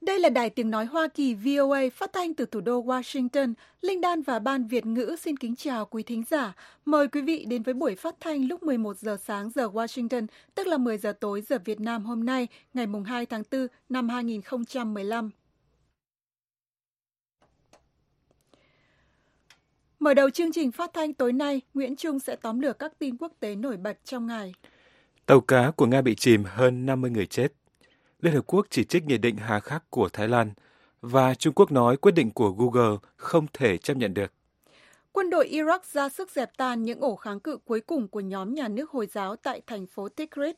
Đây là Đài Tiếng Nói Hoa Kỳ VOA phát thanh từ thủ đô Washington. Linh Đan và Ban Việt ngữ xin kính chào quý thính giả. Mời quý vị đến với buổi phát thanh lúc 11 giờ sáng giờ Washington, tức là 10 giờ tối giờ Việt Nam hôm nay, ngày 2 tháng 4 năm 2015. Mở đầu chương trình phát thanh tối nay, Nguyễn Trung sẽ tóm lược các tin quốc tế nổi bật trong ngày. Tàu cá của Nga bị chìm, hơn 50 người chết. Liên Hợp Quốc chỉ trích nghị định hà khắc của Thái Lan. Và Trung Quốc nói quyết định của Google không thể chấp nhận được. Quân đội Iraq ra sức dẹp tan những ổ kháng cự cuối cùng của nhóm nhà nước Hồi giáo tại thành phố Tikrit.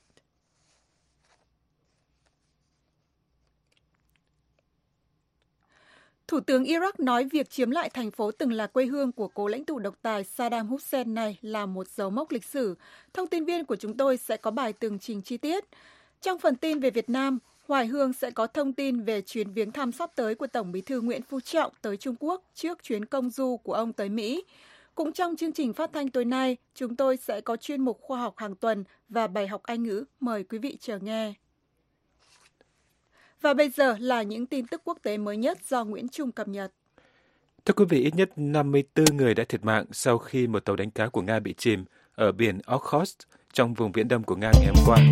Thủ tướng Iraq nói việc chiếm lại thành phố từng là quê hương của cố lãnh tụ độc tài Saddam Hussein này là một dấu mốc lịch sử. Thông tin viên của chúng tôi sẽ có bài tường trình chi tiết. Trong phần tin về Việt Nam, Hoài Hương sẽ có thông tin về chuyến viếng thăm sắp tới của Tổng Bí thư Nguyễn Phú Trọng tới Trung Quốc trước chuyến công du của ông tới Mỹ. Cũng trong chương trình phát thanh tối nay, chúng tôi sẽ có chuyên mục khoa học hàng tuần và bài học Anh ngữ. Mời quý vị chờ nghe. Và bây giờ là những tin tức quốc tế mới nhất do Nguyễn Trung cập nhật. Thưa quý vị, ít nhất 54 người đã thiệt mạng sau khi một tàu đánh cá của Nga bị chìm ở biển Okhotsk trong vùng Viễn Đông của Nga ngày hôm qua.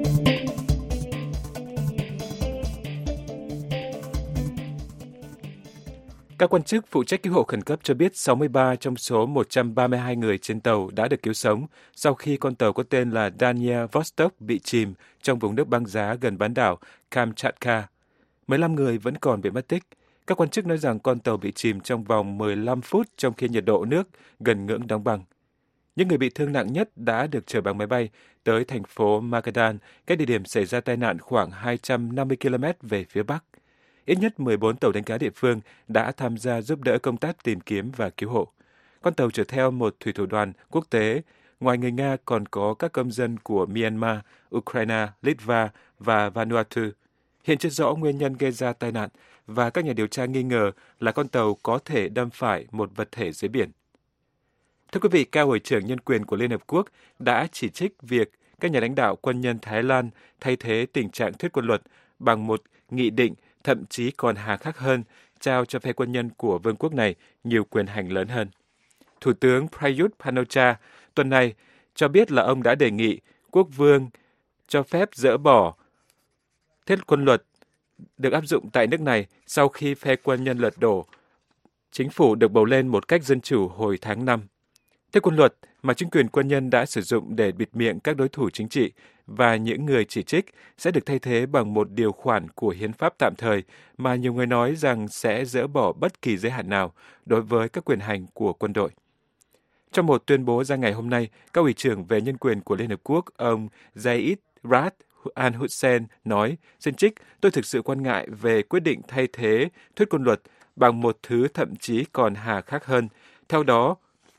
Các quan chức phụ trách cứu hộ khẩn cấp cho biết 63 trong số 132 người trên tàu đã được cứu sống sau khi con tàu có tên là Daniel Vostok bị chìm trong vùng nước băng giá gần bán đảo Kamchatka. 15 người vẫn còn bị mất tích. Các quan chức nói rằng con tàu bị chìm trong vòng 15 phút trong khi nhiệt độ nước gần ngưỡng đóng băng. Những người bị thương nặng nhất đã được chở bằng máy bay tới thành phố Magadan, cách địa điểm xảy ra tai nạn khoảng 250 km về phía bắc. Ít nhất 14 tàu đánh cá địa phương đã tham gia giúp đỡ công tác tìm kiếm và cứu hộ. Con tàu chở theo một thủy thủ đoàn quốc tế. Ngoài người Nga còn có các công dân của Myanmar, Ukraine, Litva và Vanuatu. Hiện chưa rõ nguyên nhân gây ra tai nạn và các nhà điều tra nghi ngờ là con tàu có thể đâm phải một vật thể dưới biển. Thưa quý vị, cao hội trưởng nhân quyền của Liên Hợp Quốc đã chỉ trích việc các nhà lãnh đạo quân nhân Thái Lan thay thế tình trạng thiết quân luật bằng một nghị định thậm chí còn hà khắc hơn, trao cho phe quân nhân của vương quốc này nhiều quyền hành lớn hơn. Thủ tướng Prayut Chan-o-cha tuần này cho biết là ông đã đề nghị quốc vương cho phép dỡ bỏ thiết quân luật được áp dụng tại nước này sau khi phe quân nhân lật đổ chính phủ được bầu lên một cách dân chủ hồi tháng 5. Thiết quân luật mà chính quyền quân nhân đã sử dụng để bịt miệng các đối thủ chính trị và những người chỉ trích sẽ được thay thế bằng một điều khoản của hiến pháp tạm thời mà nhiều người nói rằng sẽ dỡ bỏ bất kỳ giới hạn nào đối với các quyền hành của quân đội. Trong một tuyên bố ra ngày hôm nay, cao ủy trưởng về nhân quyền của Liên Hợp Quốc, ông Zeid Ra'ad al-Hussein nói, xin trích, tôi thực sự quan ngại về quyết định thay thế thiết quân luật bằng một thứ thậm chí còn hà khắc hơn. Theo đó,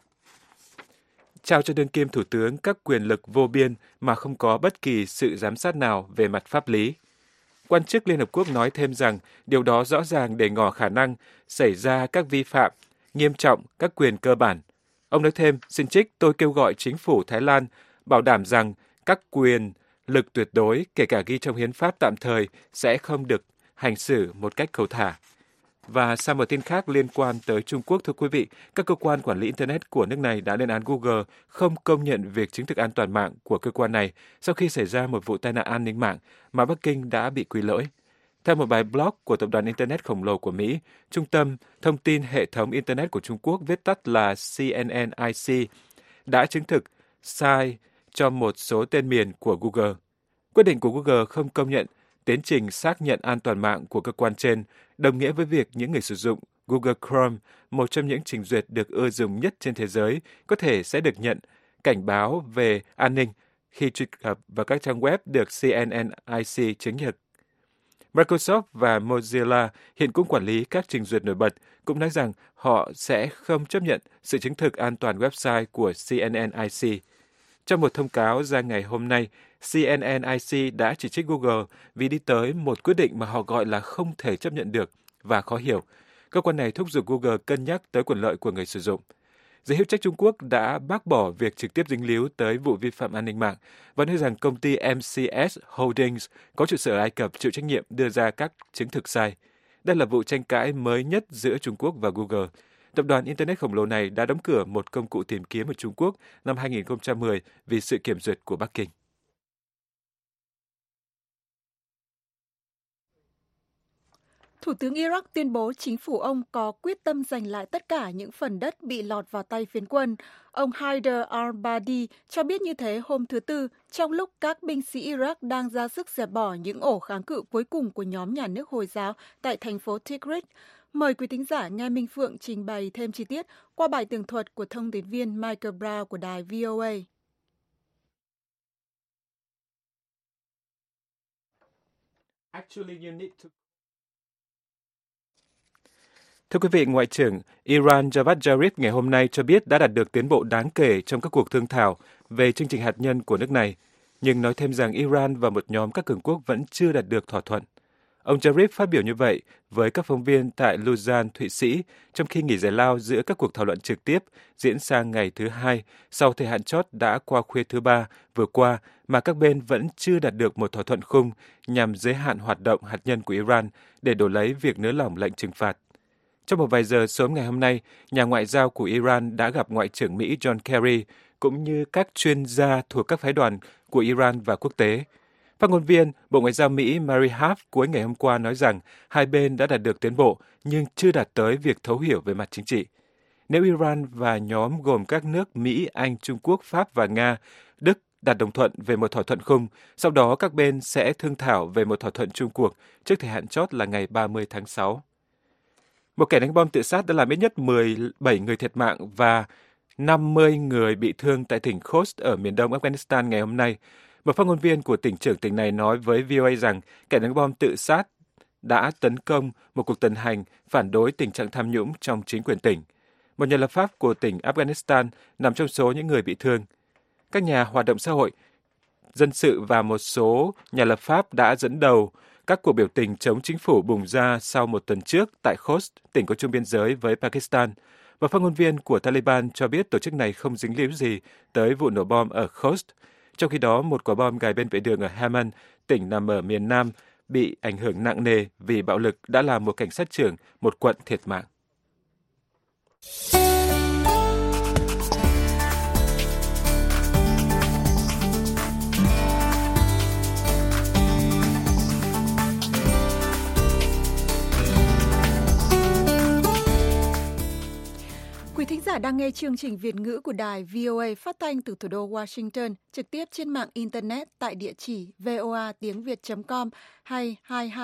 trao cho đương kim thủ tướng các quyền lực vô biên mà không có bất kỳ sự giám sát nào về mặt pháp lý. Quan chức Liên Hợp Quốc nói thêm rằng điều đó rõ ràng để ngỏ khả năng xảy ra các vi phạm nghiêm trọng các quyền cơ bản. Ông nói thêm, xin trích, tôi kêu gọi chính phủ Thái Lan bảo đảm rằng các quyền lực tuyệt đối, kể cả ghi trong hiến pháp tạm thời, sẽ không được hành xử một cách cầu thả. Và sang một tin khác liên quan tới Trung Quốc, thưa quý vị, các cơ quan quản lý Internet của nước này đã lên án Google không công nhận việc chứng thực an toàn mạng của cơ quan này sau khi xảy ra một vụ tai nạn an ninh mạng mà Bắc Kinh đã bị quy lỗi. Theo một bài blog của tập đoàn Internet khổng lồ của Mỹ, Trung tâm Thông tin Hệ thống Internet của Trung Quốc, viết tắt là CNNIC, đã chứng thực sai cho một số tên miền của Google. Quyết định của Google không công nhận tiến trình xác nhận an toàn mạng của cơ quan trên đồng nghĩa với việc những người sử dụng Google Chrome, một trong những trình duyệt được ưa dùng nhất trên thế giới, có thể sẽ được nhận cảnh báo về an ninh khi truy cập vào các trang web được CNNIC chứng thực. Microsoft và Mozilla hiện cũng quản lý các trình duyệt nổi bật, cũng nói rằng họ sẽ không chấp nhận sự chứng thực an toàn website của CNNIC. Trong một thông cáo ra ngày hôm nay, CNNIC đã chỉ trích Google vì đi tới một quyết định mà họ gọi là không thể chấp nhận được và khó hiểu. Cơ quan này thúc giục Google cân nhắc tới quyền lợi của người sử dụng. Giới hữu trách Trung Quốc đã bác bỏ việc trực tiếp dính líu tới vụ vi phạm an ninh mạng và nói rằng công ty MCS Holdings có trụ sở ở Ai Cập chịu trách nhiệm đưa ra các chứng thực sai. Đây là vụ tranh cãi mới nhất giữa Trung Quốc và Google. Tập đoàn Internet khổng lồ này đã đóng cửa một công cụ tìm kiếm ở Trung Quốc năm 2010 vì sự kiểm duyệt của Bắc Kinh. Thủ tướng Iraq tuyên bố chính phủ ông có quyết tâm giành lại tất cả những phần đất bị lọt vào tay phiến quân. Ông Haider al-Abadi cho biết như thế hôm thứ Tư, trong lúc các binh sĩ Iraq đang ra sức dẹp bỏ những ổ kháng cự cuối cùng của nhóm nhà nước Hồi giáo tại thành phố Tikrit. Mời quý thính giả nghe Minh Phượng trình bày thêm chi tiết qua bài tường thuật của thông tín viên Michael Brown của đài VOA. Thưa quý vị, Ngoại trưởng Iran Javad Zarif ngày hôm nay cho biết đã đạt được tiến bộ đáng kể trong các cuộc thương thảo về chương trình hạt nhân của nước này, nhưng nói thêm rằng Iran và một nhóm các cường quốc vẫn chưa đạt được thỏa thuận. Ông Zarif phát biểu như vậy với các phóng viên tại Lausanne, Thụy Sĩ, trong khi nghỉ giải lao giữa các cuộc thảo luận trực tiếp diễn sang ngày thứ Hai sau thời hạn chót đã qua khuya thứ Ba vừa qua mà các bên vẫn chưa đạt được một thỏa thuận khung nhằm giới hạn hoạt động hạt nhân của Iran để đổi lấy việc nới lỏng lệnh trừng phạt. Trong một vài giờ sớm ngày hôm nay, nhà ngoại giao của Iran đã gặp Ngoại trưởng Mỹ John Kerry cũng như các chuyên gia thuộc các phái đoàn của Iran và quốc tế. Phát ngôn viên Bộ Ngoại giao Mỹ Mary Harf cuối ngày hôm qua nói rằng hai bên đã đạt được tiến bộ nhưng chưa đạt tới việc thấu hiểu về mặt chính trị. Nếu Iran và nhóm gồm các nước Mỹ, Anh, Trung Quốc, Pháp và Nga, Đức đạt đồng thuận về một thỏa thuận khung, sau đó các bên sẽ thương thảo về một thỏa thuận chung cuộc trước thời hạn chót là ngày 30 tháng 6. Một kẻ đánh bom tự sát đã làm ít nhất 17 người thiệt mạng và 50 người bị thương tại tỉnh Khost ở miền đông Afghanistan ngày hôm nay. Một phát ngôn viên của tỉnh trưởng tỉnh này nói với VOA rằng kẻ đánh bom tự sát đã tấn công một cuộc tuần hành phản đối tình trạng tham nhũng trong chính quyền tỉnh. Một nhà lập pháp của tỉnh Afghanistan nằm trong số những người bị thương. Các nhà hoạt động xã hội, dân sự và một số nhà lập pháp đã dẫn đầu các cuộc biểu tình chống chính phủ bùng ra sau một tuần trước tại Khost, tỉnh có chung biên giới với Pakistan. Và phát ngôn viên của Taliban cho biết tổ chức này không dính líu gì tới vụ nổ bom ở Khost. Trong khi đó, một quả bom gài bên vệ đường ở Helmand, tỉnh nằm ở miền Nam, bị ảnh hưởng nặng nề vì bạo lực đã làm một cảnh sát trưởng một quận thiệt mạng. Quý thính giả đang nghe chương trình Việt ngữ của đài VOA phát thanh từ thủ đô Washington, trực tiếp trên mạng Internet tại địa chỉ voatiengviet.com hay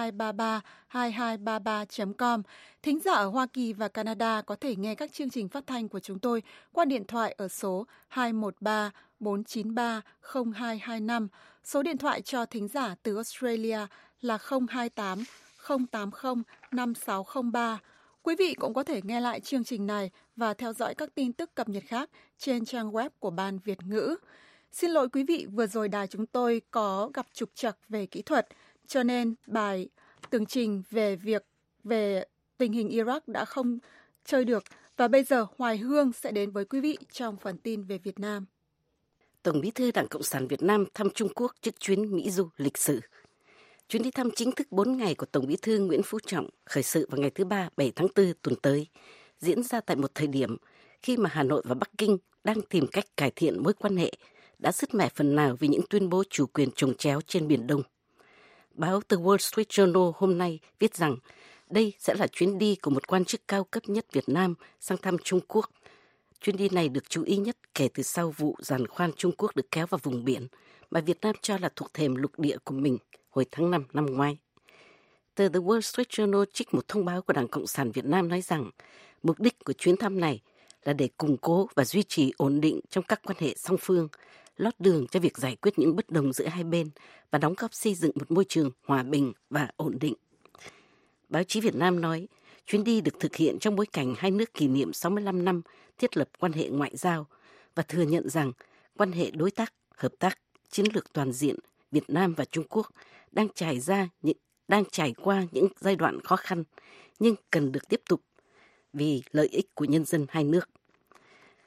2233 Thính giả ở Hoa Kỳ và Canada có thể nghe các chương trình phát thanh của chúng tôi qua điện thoại ở số 213 493 0225. Số điện thoại cho thính giả từ Australia là 028 080 5603. Quý vị cũng có thể nghe lại chương trình này và theo dõi các tin tức cập nhật khác trên trang web của Ban Việt ngữ. Xin lỗi quý vị, vừa rồi đài chúng tôi có gặp trục trặc về kỹ thuật, cho nên bài tường trình về tình hình Iraq đã không chơi được. Và bây giờ Hoài Hương sẽ đến với quý vị trong phần tin về Việt Nam. Tổng Bí thư Đảng Cộng sản Việt Nam thăm Trung Quốc trước chuyến Mỹ du lịch sử. Chuyến đi thăm chính thức 4 ngày của Tổng Bí thư Nguyễn Phú Trọng khởi sự vào ngày thứ Ba, 7 tháng 4 tuần tới, diễn ra tại một thời điểm khi mà Hà Nội và Bắc Kinh đang tìm cách cải thiện mối quan hệ, đã sứt mẻ phần nào vì những tuyên bố chủ quyền chồng chéo trên Biển Đông. Báo The Wall Street Journal hôm nay viết rằng đây sẽ là chuyến đi của một quan chức cao cấp nhất Việt Nam sang thăm Trung Quốc. Chuyến đi này được chú ý nhất kể từ sau vụ giàn khoan Trung Quốc được kéo vào vùng biển mà Việt Nam cho là thuộc thềm lục địa của mình hồi tháng 5 năm ngoái. Tờ The Wall Street Journal trích một thông báo của Đảng Cộng sản Việt Nam nói rằng mục đích của chuyến thăm này là để củng cố và duy trì ổn định trong các quan hệ song phương, lót đường cho việc giải quyết những bất đồng giữa hai bên và đóng góp xây dựng một môi trường hòa bình và ổn định. Báo chí Việt Nam nói, chuyến đi được thực hiện trong bối cảnh hai nước kỷ niệm 65 năm thiết lập quan hệ ngoại giao và thừa nhận rằng quan hệ đối tác, hợp tác, chiến lược toàn diện Việt Nam và Trung Quốc đang trải qua những giai đoạn khó khăn nhưng cần được tiếp tục vì lợi ích của nhân dân hai nước.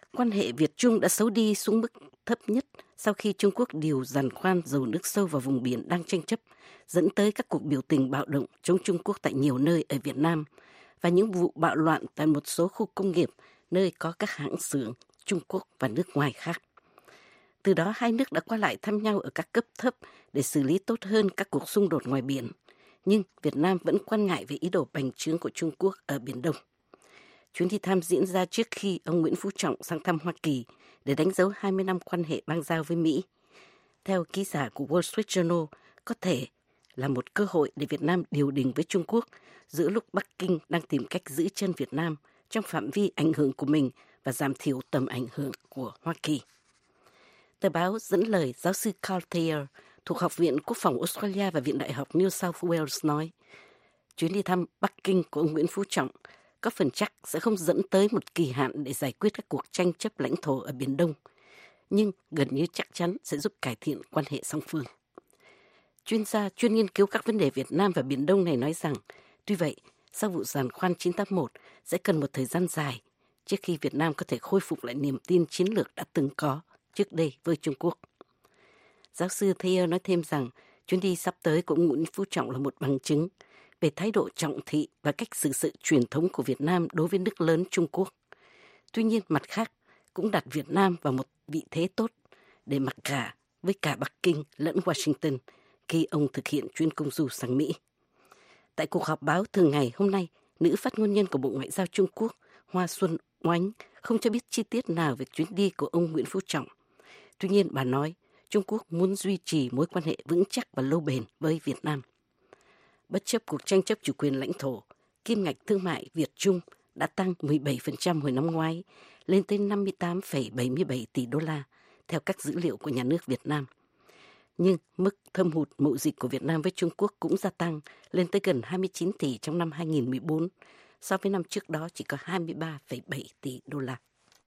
quan hệ Việt-Trung đã xấu đi xuống mức thấp nhất sau khi Trung Quốc điều giàn khoan dầu nước sâu vào vùng biển đang tranh chấp, dẫn tới các cuộc biểu tình bạo động chống Trung Quốc tại nhiều nơi ở Việt Nam và những vụ bạo loạn tại một số khu công nghiệp nơi có các hãng xưởng Trung Quốc và nước ngoài khác. Từ đó hai nước đã qua lại thăm nhau ở các cấp thấp để xử lý tốt hơn các cuộc xung đột ngoài biển. Nhưng Việt Nam vẫn quan ngại về ý đồ bành trướng của Trung Quốc ở Biển Đông. Chuyến đi thăm diễn ra trước khi ông Nguyễn Phú Trọng sang thăm Hoa Kỳ để đánh dấu 20 năm quan hệ bang giao với Mỹ. Theo ký giả của Wall Street Journal, có thể là một cơ hội để Việt Nam điều đình với Trung Quốc giữa lúc Bắc Kinh đang tìm cách giữ chân Việt Nam trong phạm vi ảnh hưởng của mình và giảm thiểu tầm ảnh hưởng của Hoa Kỳ. Tờ báo dẫn lời giáo sư Carl Thayer thuộc Học viện Quốc phòng Australia và Viện Đại học New South Wales nói, chuyến đi thăm Bắc Kinh của ông Nguyễn Phú Trọng có phần chắc sẽ không dẫn tới một kỳ hạn để giải quyết các cuộc tranh chấp lãnh thổ ở Biển Đông, nhưng gần như chắc chắn sẽ giúp cải thiện quan hệ song phương. Chuyên gia chuyên nghiên cứu các vấn đề Việt Nam và Biển Đông này nói rằng, tuy vậy, sau vụ giàn khoan 981 sẽ cần một thời gian dài trước khi Việt Nam có thể khôi phục lại niềm tin chiến lược đã từng có trước đây với Trung Quốc. Giáo sư Thayer nói thêm rằng chuyến đi sắp tới của Nguyễn Phú Trọng là một bằng chứng về thái độ trọng thị và cách xử sự truyền thống của Việt Nam đối với nước lớn Trung Quốc. Tuy nhiên, mặt khác cũng đặt Việt Nam vào một vị thế tốt để mặc cả với cả Bắc Kinh lẫn Washington khi ông thực hiện chuyến công du sang Mỹ. Tại cuộc họp báo thường ngày hôm nay, nữ phát ngôn nhân của Bộ Ngoại giao Trung Quốc Hoa Xuân Oánh không cho biết chi tiết nào về chuyến đi của ông Nguyễn Phú Trọng. Tuy nhiên, bà nói Trung Quốc muốn duy trì mối quan hệ vững chắc và lâu bền với Việt Nam. Bất chấp cuộc tranh chấp chủ quyền lãnh thổ, kim ngạch thương mại Việt-Trung đã tăng 17% hồi năm ngoái, lên tới 58,77 tỷ đô la, theo các dữ liệu của nhà nước Việt Nam. Nhưng mức thâm hụt mậu dịch của Việt Nam với Trung Quốc cũng gia tăng, lên tới gần 29 tỷ trong năm 2014, so với năm trước đó chỉ có 23,7 tỷ đô la.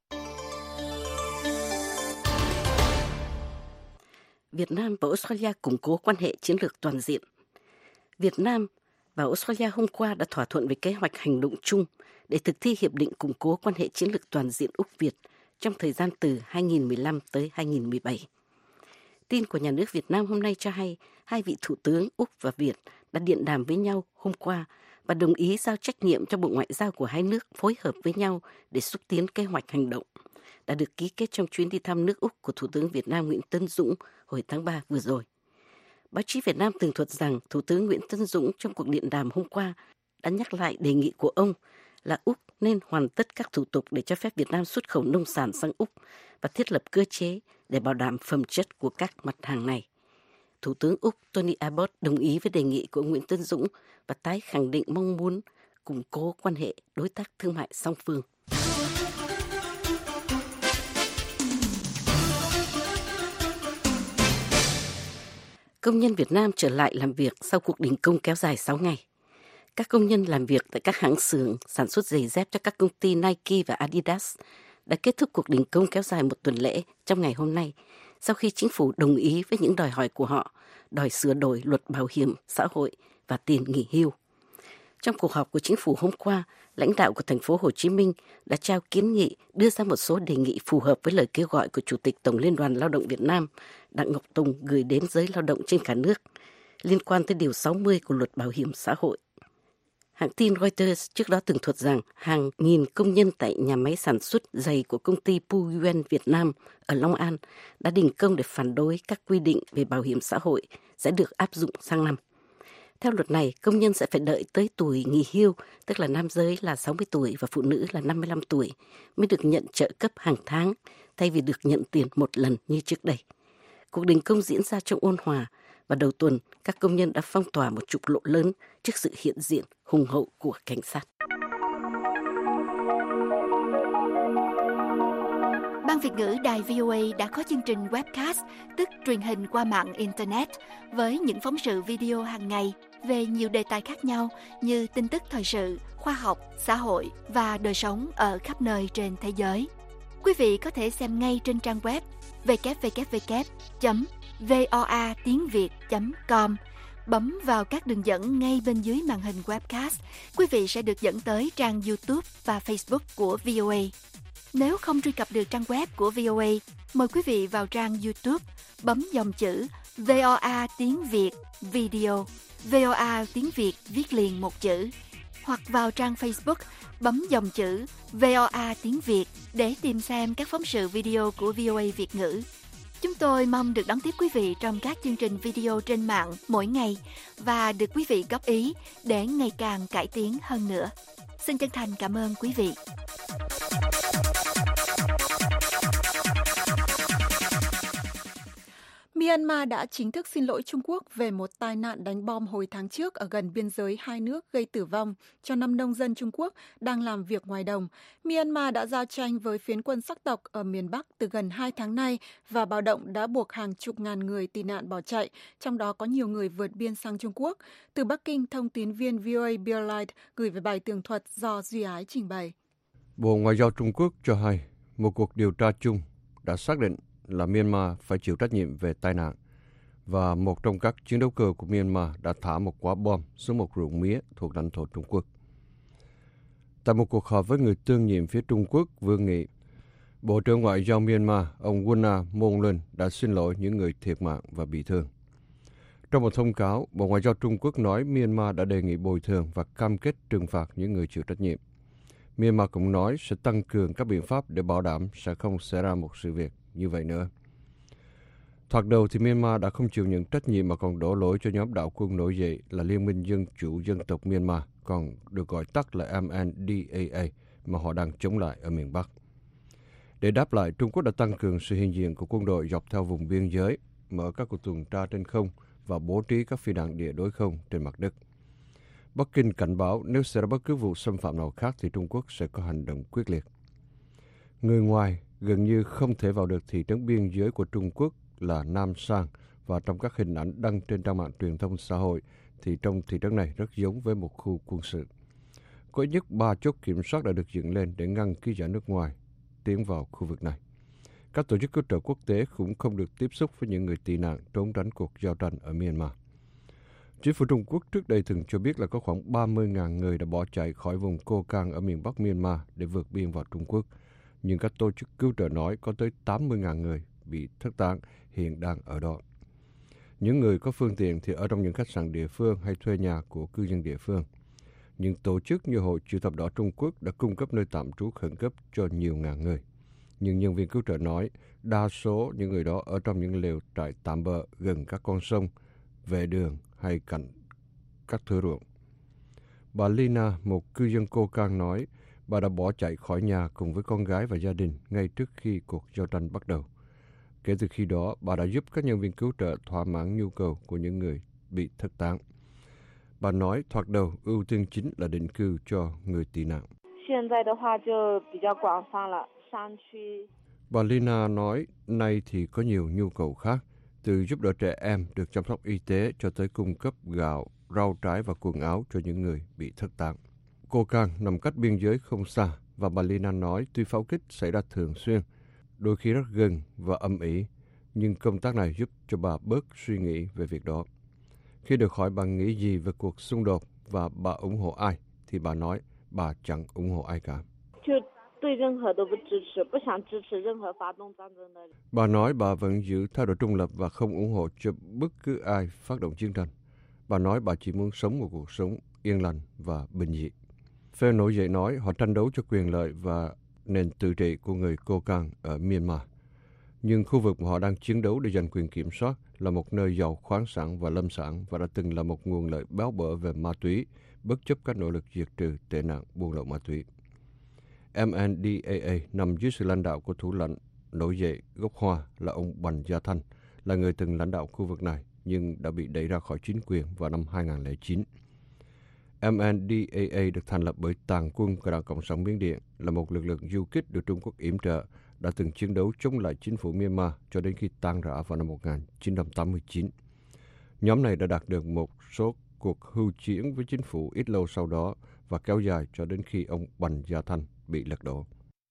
Việt Nam và Australia củng cố quan hệ chiến lược toàn diện. Việt Nam và Australia hôm qua đã thỏa thuận về kế hoạch hành động chung để thực thi hiệp định củng cố quan hệ chiến lược toàn diện Úc-Việt trong thời gian từ 2015 tới 2017. Tin của nhà nước Việt Nam hôm nay cho hay hai vị thủ tướng Úc và Việt đã điện đàm với nhau hôm qua và đồng ý giao trách nhiệm cho Bộ Ngoại giao của hai nước phối hợp với nhau để xúc tiến kế hoạch hành động, đã được ký kết trong chuyến đi thăm nước Úc của Thủ tướng Việt Nam Nguyễn Tấn Dũng hồi tháng 3 vừa rồi. Báo chí Việt Nam tường thuật rằng Thủ tướng Nguyễn Tấn Dũng trong cuộc điện đàm hôm qua đã nhắc lại đề nghị của ông là Úc nên hoàn tất các thủ tục để cho phép Việt Nam xuất khẩu nông sản sang Úc và thiết lập cơ chế để bảo đảm phẩm chất của các mặt hàng này. Thủ tướng Úc Tony Abbott đồng ý với đề nghị của ông Nguyễn Tấn Dũng và tái khẳng định mong muốn củng cố quan hệ đối tác thương mại song phương. Công nhân Việt Nam trở lại làm việc sau cuộc đình công kéo dài 6 ngày. Các công nhân làm việc tại các hãng xưởng sản xuất giày dép cho các công ty Nike và Adidas đã kết thúc cuộc đình công kéo dài một tuần lễ trong ngày hôm nay, sau khi chính phủ đồng ý với những đòi hỏi của họ, đòi sửa đổi luật bảo hiểm xã hội và tiền nghỉ hưu. Trong cuộc họp của chính phủ hôm qua, lãnh đạo của thành phố Hồ Chí Minh đã trao kiến nghị đưa ra một số đề nghị phù hợp với lời kêu gọi của Chủ tịch Tổng Liên đoàn Lao động Việt Nam Đặng Ngọc Tùng gửi đến giới lao động trên cả nước liên quan tới điều 60 của luật bảo hiểm xã hội. Hãng tin Reuters trước đó tường thuật rằng hàng nghìn công nhân tại nhà máy sản xuất giày của công ty Puyen Việt Nam ở Long An đã đình công để phản đối các quy định về bảo hiểm xã hội sẽ được áp dụng sang năm. Theo luật này, công nhân sẽ phải đợi tới tuổi nghỉ hưu, tức là nam giới là 60 tuổi và phụ nữ là 55 tuổi, mới được nhận trợ cấp hàng tháng, thay vì được nhận tiền một lần như trước đây. Cuộc đình công diễn ra trong ôn hòa, và đầu tuần, các công nhân đã phong tỏa một trục lộ lớn trước sự hiện diện hùng hậu của cảnh sát. Ban Việt ngữ Đài VOA đã có chương trình webcast, tức truyền hình qua mạng Internet, với những phóng sự video hàng ngày về nhiều đề tài khác nhau như tin tức thời sự, khoa học, xã hội và đời sống ở khắp nơi trên thế giới. Quý vị có thể xem ngay trên trang web www.voatiengviet.com. Bấm vào các đường dẫn ngay bên dưới màn hình webcast, quý vị sẽ được dẫn tới trang YouTube và Facebook của VOA. Nếu không truy cập được trang web của VOA, mời quý vị vào trang YouTube, bấm dòng chữ VOA tiếng Việt video, VOA tiếng Việt viết liền một chữ, hoặc vào trang Facebook, bấm dòng chữ VOA tiếng Việt để tìm xem các phóng sự video của VOA Việt ngữ. Chúng tôi mong được đón tiếp quý vị trong các chương trình video trên mạng mỗi ngày và được quý vị góp ý để ngày càng cải tiến hơn nữa. Xin chân thành cảm ơn quý vị. Myanmar đã chính thức xin lỗi Trung Quốc về một tai nạn đánh bom hồi tháng trước ở gần biên giới hai nước gây tử vong cho 5 nông dân Trung Quốc đang làm việc ngoài đồng. Myanmar đã giao tranh với phiến quân sắc tộc ở miền Bắc từ gần 2 tháng nay và bạo động đã buộc hàng chục ngàn người tị nạn bỏ chạy, trong đó có nhiều người vượt biên sang Trung Quốc. Từ Bắc Kinh, thông tín viên VOA Bill Light gửi về bài tường thuật do Duy Ái trình bày. Bộ Ngoại giao Trung Quốc cho hay một cuộc điều tra chung đã xác định là Myanmar phải chịu trách nhiệm về tai nạn và một trong các chiến đấu cơ của Myanmar đã thả một quả bom xuống một ruộng mía thuộc lãnh thổ Trung Quốc. Tại một cuộc họp với người tương nhiệm phía Trung Quốc vương nghị, Bộ trưởng Ngoại giao Myanmar ông Wuna Monlun đã xin lỗi những người thiệt mạng và bị thương. Trong một thông cáo, Bộ Ngoại giao Trung Quốc nói Myanmar đã đề nghị bồi thường và cam kết trừng phạt những người chịu trách nhiệm. Myanmar cũng nói sẽ tăng cường các biện pháp để bảo đảm sẽ không xảy ra một sự việc như vậy nữa. Thoạt đầu thì Myanmar đã không chịu nhận trách nhiệm mà còn đổ lỗi cho nhóm đạo quân nổi dậy là Liên minh Dân chủ Dân tộc Myanmar, còn được gọi tắt là MNDAA, mà họ đang chống lại ở miền Bắc. Để đáp lại, Trung Quốc đã tăng cường sự hiện diện của quân đội dọc theo vùng biên giới, mở các cuộc tuần tra trên không và bố trí các phi đạn địa đối không trên mặt đất. Bắc Kinh cảnh báo nếu xảy ra bất cứ vụ xâm phạm nào khác thì Trung Quốc sẽ có hành động quyết liệt. Người ngoài gần như không thể vào được thị trấn biên giới của Trung Quốc là Nam Sang, và trong các hình ảnh đăng trên trang mạng truyền thông xã hội thì trong thị trấn này rất giống với một khu quân sự. Có ít nhất 3 chốt kiểm soát đã được dựng lên để ngăn ký giả nước ngoài tiến vào khu vực này. Các tổ chức cứu trợ quốc tế cũng không được tiếp xúc với những người tị nạn trốn tránh cuộc giao tranh ở Myanmar. Chính phủ Trung Quốc trước đây từng cho biết là có khoảng 30.000 người đã bỏ chạy khỏi vùng Cô Cang ở miền Bắc Myanmar để vượt biên vào Trung Quốc. Nhưng các tổ chức cứu trợ nói có tới 80.000 người bị thất tán hiện đang ở đó. Những người có phương tiện thì ở trong những khách sạn địa phương hay thuê nhà của cư dân địa phương. Những tổ chức như Hội Chữ thập đỏ Trung Quốc đã cung cấp nơi tạm trú khẩn cấp cho nhiều ngàn người. Nhưng nhân viên cứu trợ nói đa số những người đó ở trong những lều trại tạm bợ gần các con sông, vệ đường hay cạnh các thửa ruộng. Bà Lina, một cư dân Cô Cang nói bà đã bỏ chạy khỏi nhà cùng với con gái và gia đình ngay trước khi cuộc giao tranh bắt đầu. Kể từ khi đó, bà đã giúp các nhân viên cứu trợ thỏa mãn nhu cầu của những người bị thất tán. Bà nói thoạt đầu ưu tiên chính là định cư cho người tị nạn. Bà Lina nói nay thì có nhiều nhu cầu khác, từ giúp đỡ trẻ em được chăm sóc y tế cho tới cung cấp gạo, rau trái và quần áo cho những người bị thất tán. Cô Cang nằm cách biên giới không xa và bà Lina nói tuy pháo kích xảy ra thường xuyên, đôi khi rất gần và âm ỉ, nhưng công tác này giúp cho bà bớt suy nghĩ về việc đó. Khi được hỏi bà nghĩ gì về cuộc xung đột và bà ủng hộ ai, thì bà nói bà chẳng ủng hộ ai cả. Bà nói bà vẫn giữ thái độ trung lập và không ủng hộ cho bất cứ ai phát động chiến tranh. Bà nói bà chỉ muốn sống một cuộc sống yên lành và bình dị. Phe nổi dậy nói họ tranh đấu cho quyền lợi và nền tự trị của người Cô Cang ở Myanmar. Nhưng khu vực mà họ đang chiến đấu để giành quyền kiểm soát là một nơi giàu khoáng sản và lâm sản và đã từng là một nguồn lợi béo bở về ma túy, bất chấp các nỗ lực diệt trừ tệ nạn buôn lậu ma túy. MNDAA nằm dưới sự lãnh đạo của thủ lãnh nổi dậy gốc Hoa là ông Bành Gia Thanh, là người từng lãnh đạo khu vực này nhưng đã bị đẩy ra khỏi chính quyền vào năm 2009. MNDAA được thành lập bởi tàn quân của Đảng Cộng sản Miến Điện, là một lực lượng du kích được Trung Quốc yểm trợ, đã từng chiến đấu chống lại chính phủ Myanmar cho đến khi tan rã vào năm 1989. Nhóm này đã đạt được một số cuộc hưu chiến với chính phủ ít lâu sau đó và kéo dài cho đến khi ông Bành Gia Thanh bị lật đổ.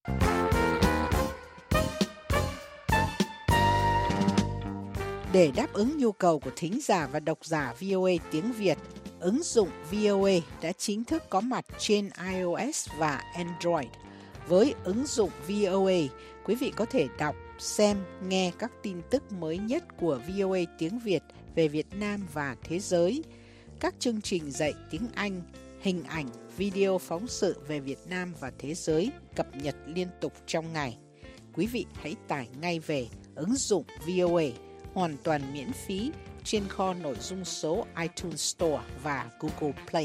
Để đáp ứng nhu cầu của thính giả và độc giả VOA tiếng Việt, ứng dụng VOA đã chính thức có mặt trên iOS và Android. Với ứng dụng VOA, quý vị có thể đọc, xem, nghe các tin tức mới nhất của VOA tiếng Việt về Việt Nam và thế giới, các chương trình dạy tiếng Anh, hình ảnh, video phóng sự về Việt Nam và thế giới cập nhật liên tục trong ngày. Quý vị hãy tải ngay về ứng dụng VOA hoàn toàn miễn phí trên kho nội dung số iTunes Store và Google Play.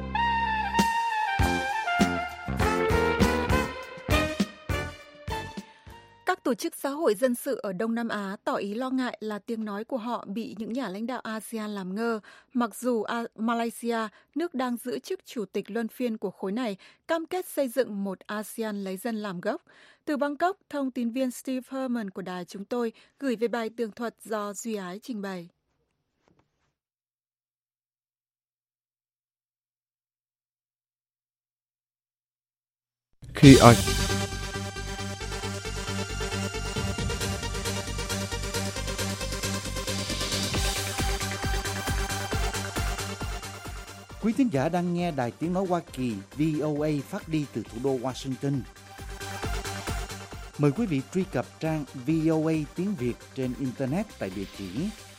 Các tổ chức xã hội dân sự ở Đông Nam Á tỏ ý lo ngại là tiếng nói của họ bị những nhà lãnh đạo ASEAN làm ngơ, mặc dù Malaysia, nước đang giữ chức chủ tịch luân phiên của khối này, cam kết xây dựng một ASEAN lấy dân làm gốc. Từ Bangkok, thông tin viên Steve Herman của đài chúng tôi gửi về bài tường thuật do Duy Ái trình bày. Khi ai Quý thính giả đang nghe Đài Tiếng Nói Hoa Kỳ VOA phát đi từ thủ đô Washington. Mời quý vị truy cập trang VOA tiếng Việt trên Internet tại địa chỉ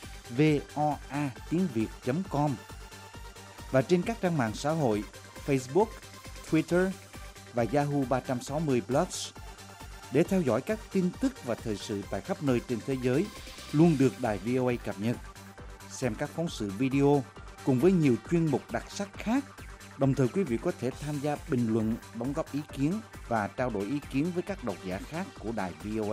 voatiengviet.com và trên các trang mạng xã hội Facebook, Twitter và Yahoo 360 Plus để theo dõi các tin tức và thời sự tại khắp nơi trên thế giới luôn được Đài VOA cập nhật. Xem các phóng sự video cùng với nhiều chuyên mục đặc sắc khác. Đồng thời quý vị có thể tham gia bình luận, đóng góp ý kiến và trao đổi ý kiến với các độc giả khác của đài VOA.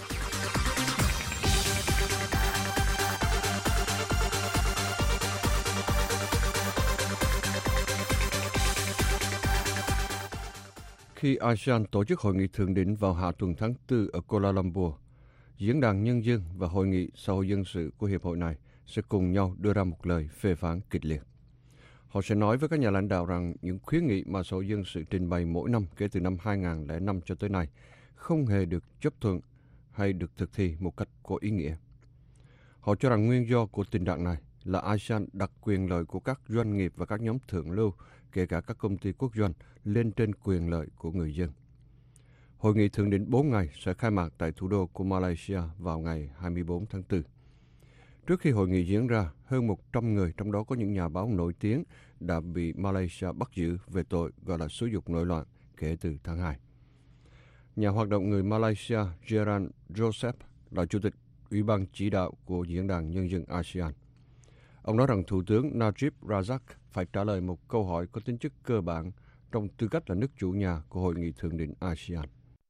Khi ASEAN tổ chức hội nghị thượng đỉnh vào hạ tuần tháng 4 ở Kuala Lumpur, Diễn đàn Nhân dân và Hội nghị xã hội dân sự của hiệp hội này sẽ cùng nhau đưa ra một lời phê phán kịch liệt. Họ sẽ nói với các nhà lãnh đạo rằng những khuyến nghị mà xã hội dân sự trình bày mỗi năm kể từ năm 2005 cho tới nay không hề được chấp thuận hay được thực thi một cách có ý nghĩa. Họ cho rằng nguyên do của tình trạng này là ASEAN đặt quyền lợi của các doanh nghiệp và các nhóm thượng lưu, kể cả các công ty quốc doanh, lên trên quyền lợi của người dân. Hội nghị thượng đỉnh 4 ngày sẽ khai mạc tại thủ đô của Malaysia vào ngày 24 tháng 4. Trước khi hội nghị diễn ra, hơn 100 người, trong đó có những nhà báo nổi tiếng, đã bị Malaysia bắt giữ về tội gọi là xúi giục nổi loạn kể từ tháng 2. Nhà hoạt động người Malaysia Gerard Joseph là chủ tịch Ủy ban chỉ đạo của Diễn đàn Nhân dân ASEAN. Ông nói rằng Thủ tướng Najib Razak phải trả lời một câu hỏi có tính chất cơ bản trong tư cách là nước chủ nhà của Hội nghị thượng đỉnh ASEAN.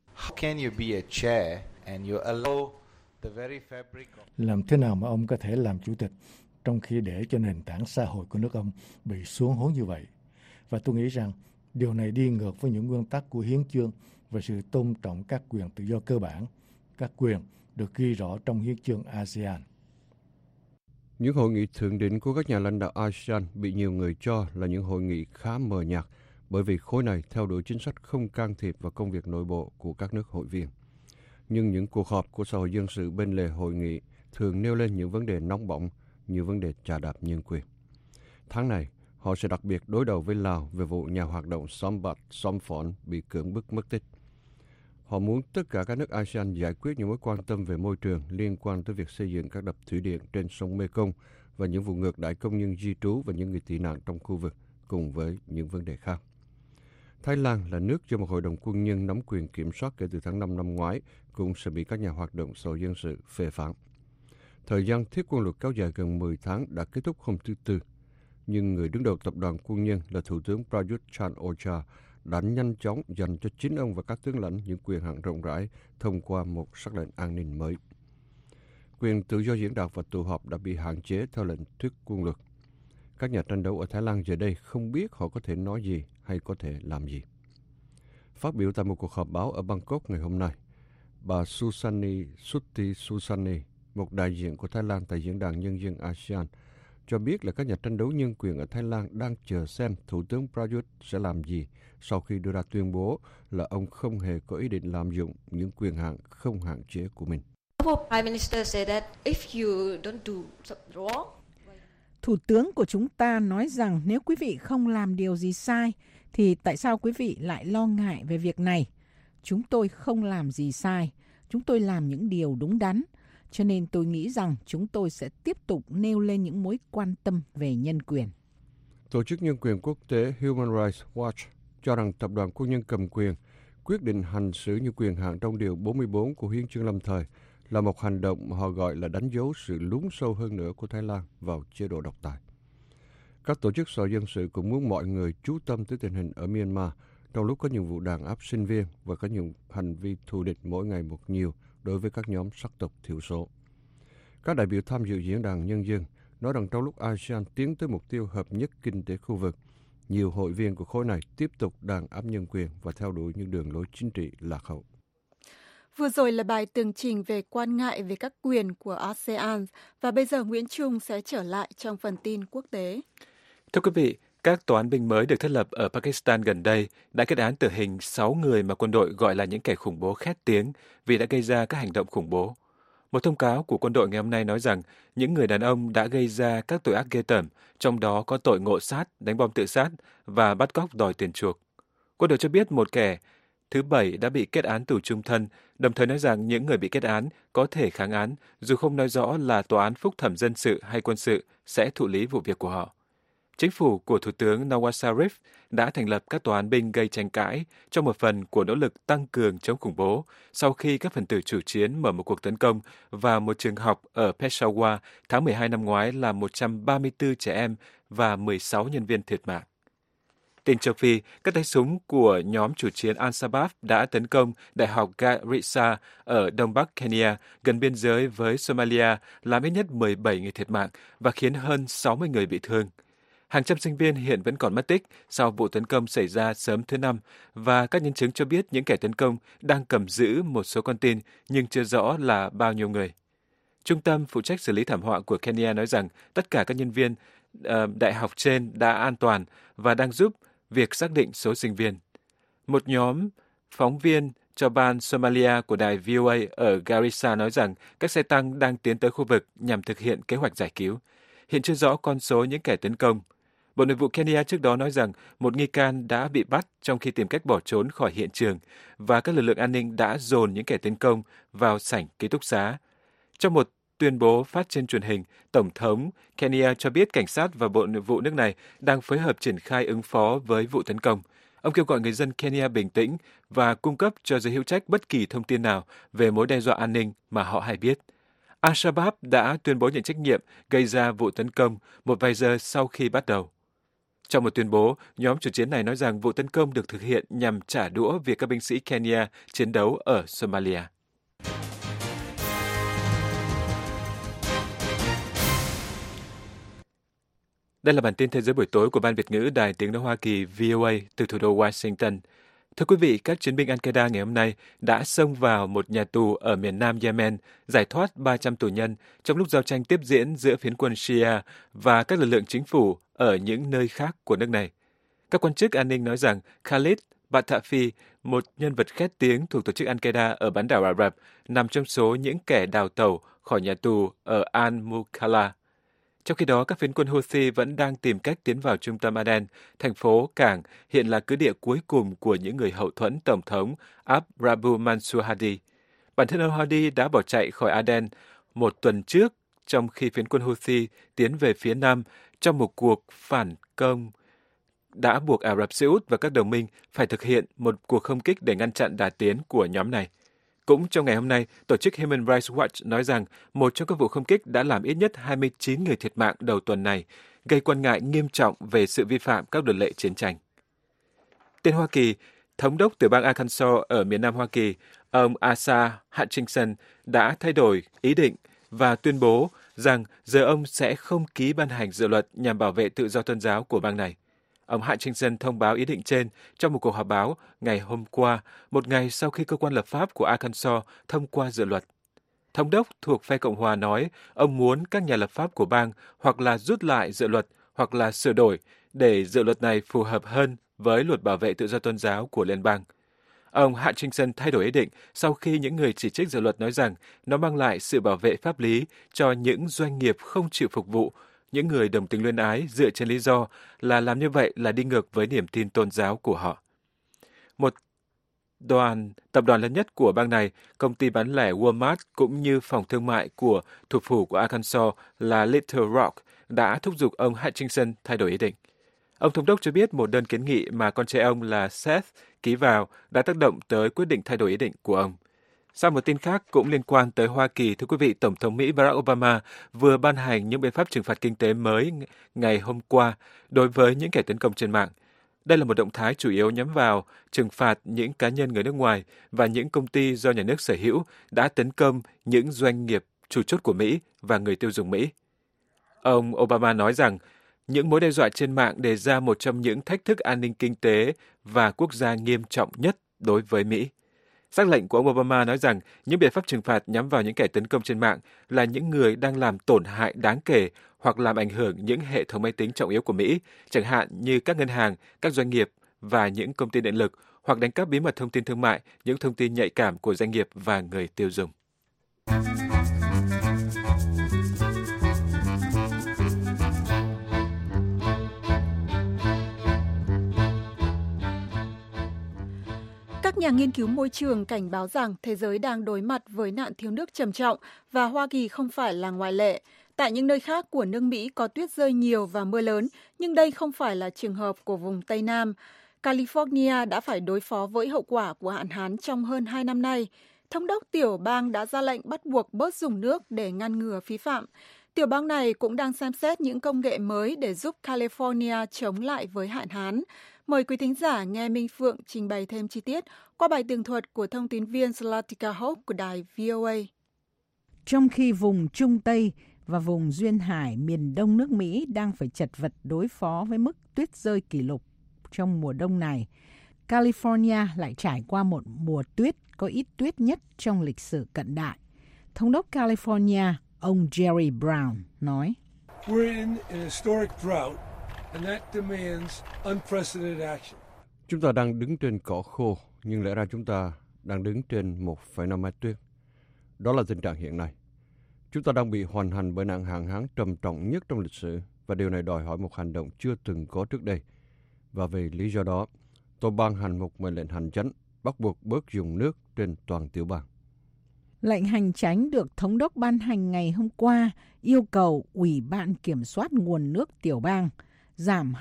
Làm thế nào mà ông có thể làm chủ tịch trong khi để cho nền tảng xã hội của nước ông bị xuống hố như vậy? Và tôi nghĩ rằng điều này đi ngược với những nguyên tắc của hiến chương về sự tôn trọng các quyền tự do cơ bản, các quyền được ghi rõ trong hiến chương ASEAN. Những hội nghị thượng đỉnh của các nhà lãnh đạo ASEAN bị nhiều người cho là những hội nghị khá mờ nhạt bởi vì khối này theo đuổi chính sách không can thiệp vào công việc nội bộ của các nước hội viên. Nhưng những cuộc họp của xã hội dân sự bên lề hội nghị thường nêu lên những vấn đề nóng bỏng như vấn đề chà đạp nhân quyền. Tháng này, họ sẽ đặc biệt đối đầu với Lào về vụ nhà hoạt động Sombath Somphone bị cưỡng bức mất tích. Họ muốn tất cả các nước ASEAN giải quyết những mối quan tâm về môi trường liên quan tới việc xây dựng các đập thủy điện trên sông Mekong và những vụ ngược đãi công nhân di trú và những người tị nạn trong khu vực, cùng với những vấn đề khác. Thái Lan là nước do một hội đồng quân nhân nắm quyền kiểm soát kể từ tháng 5 năm ngoái, cũng sẽ bị các nhà hoạt động xã hội dân sự phê phán. Thời gian thiết quân luật kéo dài gần 10 tháng đã kết thúc hôm thứ Tư, nhưng người đứng đầu tập đoàn quân nhân là Thủ tướng Prayut Chan-o-cha đã nhanh chóng dành cho chính ông và các tướng lãnh những quyền hạn rộng rãi thông qua một sắc lệnh an ninh mới. Quyền tự do diễn đạt và tụ họp đã bị hạn chế theo lệnh thiết quân luật. Các nhà tranh đấu ở Thái Lan giờ đây không biết họ có thể nói gì hay có thể làm gì. Phát biểu tại một cuộc họp báo ở Bangkok ngày hôm nay, bà Susani Sutti Susani, một đại diện của Thái Lan tại Diễn đàn Nhân dân ASEAN, cho biết là các nhà tranh đấu nhân quyền ở Thái Lan đang chờ xem Thủ tướng Prayut sẽ làm gì sau khi đưa ra tuyên bố là ông không hề có ý định lạm dụng những quyền hạn không hạn chế của mình. Thủ tướng của chúng ta nói rằng nếu quý vị không làm điều gì sai, thì tại sao quý vị lại lo ngại về việc này? chúng tôi không làm gì sai, chúng tôi làm những điều đúng đắn. Cho nên tôi nghĩ rằng chúng tôi sẽ tiếp tục nêu lên những mối quan tâm về nhân quyền. Tổ chức Nhân quyền Quốc tế Human Rights Watch cho rằng tập đoàn quân nhân cầm quyền quyết định hành xử như quyền hạn trong Điều 44 của Hiến chương lâm thời là một hành động mà họ gọi là đánh dấu sự lún sâu hơn nữa của Thái Lan vào chế độ độc tài. Các tổ chức xã hội dân sự cũng muốn mọi người chú tâm tới tình hình ở Myanmar trong lúc có những vụ đàn áp sinh viên và có những hành vi thù địch mỗi ngày một nhiều đối với các nhóm sắc tộc thiểu số. Các đại biểu tham dự diễn đàn nhân dân nói rằng trong lúc ASEAN tiến tới mục tiêu hợp nhất kinh tế khu vực, nhiều hội viên của khối này tiếp tục đàn áp nhân quyền và theo đuổi những đường lối chính trị lạc hậu. Vừa rồi là bài tường trình về quan ngại về các quyền của ASEAN và bây giờ Nguyễn Trung sẽ trở lại trong phần tin quốc tế. Thưa quý vị, các tòa án binh mới được thiết lập ở Pakistan gần đây đã kết án tử hình 6 người mà quân đội gọi là những kẻ khủng bố khét tiếng vì đã gây ra các hành động khủng bố. Một thông cáo của quân đội ngày hôm nay nói rằng những người đàn ông đã gây ra các tội ác ghê tởm, trong đó có tội ngộ sát, đánh bom tự sát và bắt cóc đòi tiền chuộc. Quân đội cho biết một kẻ thứ 7 đã bị kết án tù chung thân, đồng thời nói rằng những người bị kết án có thể kháng án, dù không nói rõ là tòa án phúc thẩm dân sự hay quân sự sẽ thụ lý vụ việc của họ. Chính phủ của Thủ tướng Nawaz Sharif đã thành lập các tòa án binh gây tranh cãi trong một phần của nỗ lực tăng cường chống khủng bố sau khi các phần tử chủ chiến mở một cuộc tấn công vào một trường học ở Peshawar tháng 12 năm ngoái làm 134 trẻ em và 16 nhân viên thiệt mạng. Tin châu Phi, các tay súng của nhóm chủ chiến Al-Shabaab đã tấn công Đại học Garissa ở đông bắc Kenya, gần biên giới với Somalia, làm ít nhất 17 người thiệt mạng và khiến hơn 60 người bị thương. Hàng trăm sinh viên hiện vẫn còn mất tích sau vụ tấn công xảy ra sớm thứ Năm và các nhân chứng cho biết những kẻ tấn công đang cầm giữ một số con tin nhưng chưa rõ là bao nhiêu người. Trung tâm phụ trách xử lý thảm họa của Kenya nói rằng tất cả các nhân viên đại học trên đã an toàn và đang giúp việc xác định số sinh viên. Một nhóm phóng viên cho ban Somalia của đài VOA ở Garissa nói rằng các xe tăng đang tiến tới khu vực nhằm thực hiện kế hoạch giải cứu. Hiện chưa rõ con số những kẻ tấn công. Bộ Nội vụ Kenya trước đó nói rằng một nghi can đã bị bắt trong khi tìm cách bỏ trốn khỏi hiện trường và các lực lượng an ninh đã dồn những kẻ tấn công vào sảnh ký túc xá. Trong một tuyên bố phát trên truyền hình, Tổng thống Kenya cho biết cảnh sát và Bộ Nội vụ nước này đang phối hợp triển khai ứng phó với vụ tấn công. Ông kêu gọi người dân Kenya bình tĩnh và cung cấp cho giới hữu trách bất kỳ thông tin nào về mối đe dọa an ninh mà họ hay biết. Al-Shabaab đã tuyên bố nhận trách nhiệm gây ra vụ tấn công một vài giờ sau khi bắt đầu. Trong một tuyên bố, nhóm chủ chiến này nói rằng vụ tấn công được thực hiện nhằm trả đũa việc các binh sĩ Kenya chiến đấu ở Somalia. Đây là bản tin Thế giới buổi tối của Ban Việt ngữ Đài Tiếng nói Hoa Kỳ VOA từ thủ đô Washington. Thưa quý vị, các chiến binh Al-Qaeda ngày hôm nay đã xông vào một nhà tù ở miền nam Yemen, giải thoát 300 tù nhân trong lúc giao tranh tiếp diễn giữa phiến quân Shia và các lực lượng chính phủ ở những nơi khác của nước này. Các quan chức an ninh nói rằng Khalid Batafi, một nhân vật khét tiếng thuộc tổ chức Al-Qaeda ở bán đảo Ả Rập, nằm trong số những kẻ đào tẩu khỏi nhà tù ở Al-Mukalla. Trong khi đó, các phiến quân Houthi vẫn đang tìm cách tiến vào trung tâm Aden, thành phố cảng hiện là cứ địa cuối cùng của những người hậu thuẫn Tổng thống Rabu Mansur Hadi. Bản thân ông Hadi đã bỏ chạy khỏi Aden một tuần trước, trong khi phiến quân Houthi tiến về phía nam trong một cuộc phản công đã buộc Ả Rập Xê Út và các đồng minh phải thực hiện một cuộc không kích để ngăn chặn đà tiến của nhóm này. Cũng trong ngày hôm nay, tổ chức Human Rights Watch nói rằng một trong các vụ không kích đã làm ít nhất 29 người thiệt mạng đầu tuần này, gây quan ngại nghiêm trọng về sự vi phạm các luật lệ chiến tranh. Tên Hoa Kỳ, thống đốc tiểu bang Arkansas ở miền nam Hoa Kỳ, ông Asa Hutchinson đã thay đổi ý định và tuyên bố rằng giờ ông sẽ không ký ban hành dự luật nhằm bảo vệ tự do tôn giáo của bang này. Ông Hutchinson thông báo ý định trên trong một cuộc họp báo ngày hôm qua, một ngày sau khi cơ quan lập pháp của Arkansas thông qua dự luật. Thống đốc thuộc phe Cộng hòa nói ông muốn các nhà lập pháp của bang hoặc là rút lại dự luật hoặc là sửa đổi để dự luật này phù hợp hơn với luật bảo vệ tự do tôn giáo của liên bang. Ông Hutchinson thay đổi ý định sau khi những người chỉ trích dự luật nói rằng nó mang lại sự bảo vệ pháp lý cho những doanh nghiệp không chịu phục vụ những người đồng tính luyến ái dựa trên lý do là làm như vậy là đi ngược với niềm tin tôn giáo của họ. Một tập đoàn lớn nhất của bang này, công ty bán lẻ Walmart cũng như phòng thương mại của thủ phủ của Arkansas là Little Rock đã thúc giục ông Hutchinson thay đổi ý định. Ông thống đốc cho biết một đơn kiến nghị mà con trai ông là Seth ký vào đã tác động tới quyết định thay đổi ý định của ông. Sau một tin khác cũng liên quan tới Hoa Kỳ, thưa quý vị, Tổng thống Mỹ Barack Obama vừa ban hành những biện pháp trừng phạt kinh tế mới ngày hôm qua đối với những kẻ tấn công trên mạng. Đây là một động thái chủ yếu nhắm vào trừng phạt những cá nhân người nước ngoài và những công ty do nhà nước sở hữu đã tấn công những doanh nghiệp chủ chốt của Mỹ và người tiêu dùng Mỹ. Ông Obama nói rằng những mối đe dọa trên mạng đề ra một trong những thách thức an ninh kinh tế và quốc gia nghiêm trọng nhất đối với Mỹ. Sắc lệnh của ông Obama nói rằng những biện pháp trừng phạt nhắm vào những kẻ tấn công trên mạng là những người đang làm tổn hại đáng kể hoặc làm ảnh hưởng những hệ thống máy tính trọng yếu của Mỹ, chẳng hạn như các ngân hàng, các doanh nghiệp và những công ty điện lực, hoặc đánh cắp bí mật thông tin thương mại, những thông tin nhạy cảm của doanh nghiệp và người tiêu dùng. Các nhà nghiên cứu môi trường cảnh báo rằng thế giới đang đối mặt với nạn thiếu nước trầm trọng và Hoa Kỳ không phải là ngoại lệ. Tại những nơi khác của nước Mỹ có tuyết rơi nhiều và mưa lớn, nhưng đây không phải là trường hợp của vùng Tây Nam. California đã phải đối phó với hậu quả của hạn hán trong hơn 2 năm nay. Thống đốc tiểu bang đã ra lệnh bắt buộc bớt dùng nước để ngăn ngừa phí phạm. Tiểu bang này cũng đang xem xét những công nghệ mới để giúp California chống lại với hạn hán. Mời quý thính giả nghe Minh Phượng trình bày thêm chi tiết qua bài tường thuật của thông tín viên Zlatica Hope của đài VOA. Trong khi vùng Trung Tây và vùng Duyên Hải miền Đông nước Mỹ đang phải chật vật đối phó với mức tuyết rơi kỷ lục trong mùa đông này, California lại trải qua một mùa tuyết có ít tuyết nhất trong lịch sử cận đại. Thống đốc California, ông Jerry Brown nói: We're in an historic drought and that demands unprecedented action. Chúng ta đang đứng trên cỏ khô, nhưng lẽ ra chúng ta đang đứng trên 1,5 mét tuyết. Đó là tình trạng hiện nay. Chúng ta đang bị hoành hành bởi nạn hạn hán trầm trọng nhất trong lịch sử, và điều này đòi hỏi một hành động chưa từng có trước đây. Và vì lý do đó, tôi ban hành một mệnh lệnh hành chánh bắt buộc bớt dùng nước trên toàn tiểu bang. Lệnh hành chánh được thống đốc ban hành ngày hôm qua yêu cầu Ủy ban Kiểm soát nguồn nước tiểu bang giảm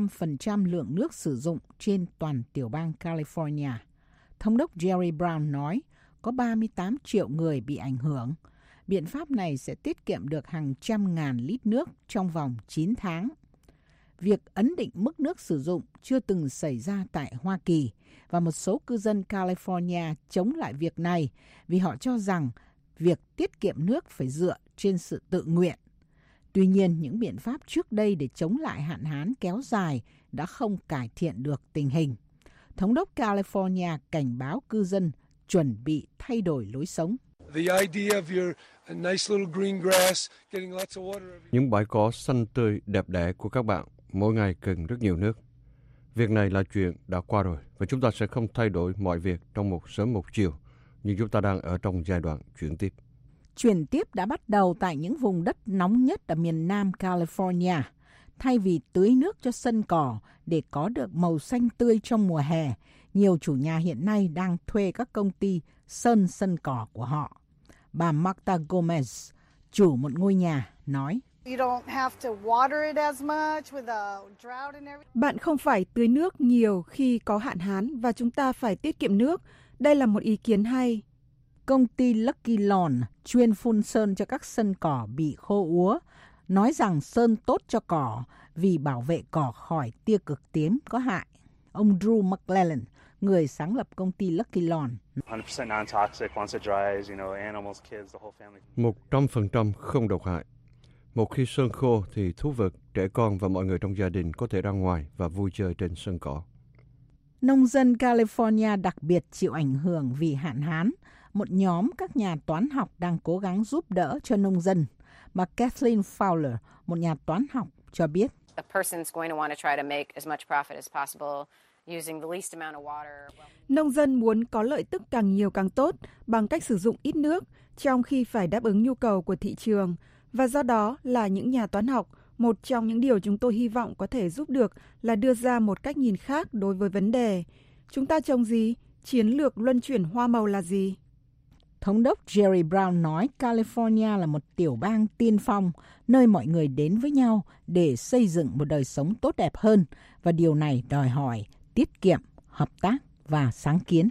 25% lượng nước sử dụng trên toàn tiểu bang California. Thống đốc Jerry Brown nói có 38 triệu người bị ảnh hưởng. Biện pháp này sẽ tiết kiệm được hàng trăm ngàn lít nước trong vòng 9 tháng. Việc ấn định mức nước sử dụng chưa từng xảy ra tại Hoa Kỳ, và một số cư dân California chống lại việc này vì họ cho rằng việc tiết kiệm nước phải dựa trên sự tự nguyện. Tuy nhiên, những biện pháp trước đây để chống lại hạn hán kéo dài đã không cải thiện được tình hình. Thống đốc California cảnh báo cư dân chuẩn bị thay đổi lối sống. Những bãi cỏ xanh tươi đẹp đẽ của các bạn mỗi ngày cần rất nhiều nước. Việc này là chuyện đã qua rồi, và chúng ta sẽ không thay đổi mọi việc trong một sớm một chiều, nhưng chúng ta đang ở trong giai đoạn chuyển tiếp. Chuyển tiếp đã bắt đầu tại những vùng đất nóng nhất ở miền Nam California. Thay vì tưới nước cho sân cỏ để có được màu xanh tươi trong mùa hè, nhiều chủ nhà hiện nay đang thuê các công ty sơn sân cỏ của họ. Bà Marta Gomez, chủ một ngôi nhà, nói: Bạn không phải tưới nước nhiều khi có hạn hán và chúng ta phải tiết kiệm nước. Đây là một ý kiến hay. Công ty Lucky Lawn chuyên phun sơn cho các sân cỏ bị khô úa, nói rằng sơn tốt cho cỏ vì bảo vệ cỏ khỏi tia cực tím có hại. Ông Drew McClellan, người sáng lập công ty Lucky Lawn, 100% không độc hại. Một khi sơn khô thì thú vật, trẻ con và mọi người trong gia đình có thể ra ngoài và vui chơi trên sân cỏ. Nông dân California đặc biệt chịu ảnh hưởng vì hạn hán. Một nhóm các nhà toán học đang cố gắng giúp đỡ cho nông dân. Bà Kathleen Fowler, một nhà toán học, cho biết nông dân muốn có lợi tức càng nhiều càng tốt bằng cách sử dụng ít nước, trong khi phải đáp ứng nhu cầu của thị trường. Và do đó là những nhà toán học, một trong những điều chúng tôi hy vọng có thể giúp được là đưa ra một cách nhìn khác đối với vấn đề. Chúng ta trồng gì? chiến lược luân chuyển hoa màu là gì? Thống đốc Jerry Brown nói California là một tiểu bang tiên phong, nơi mọi người đến với nhau để xây dựng một đời sống tốt đẹp hơn, và điều này đòi hỏi tiết kiệm, hợp tác và sáng kiến.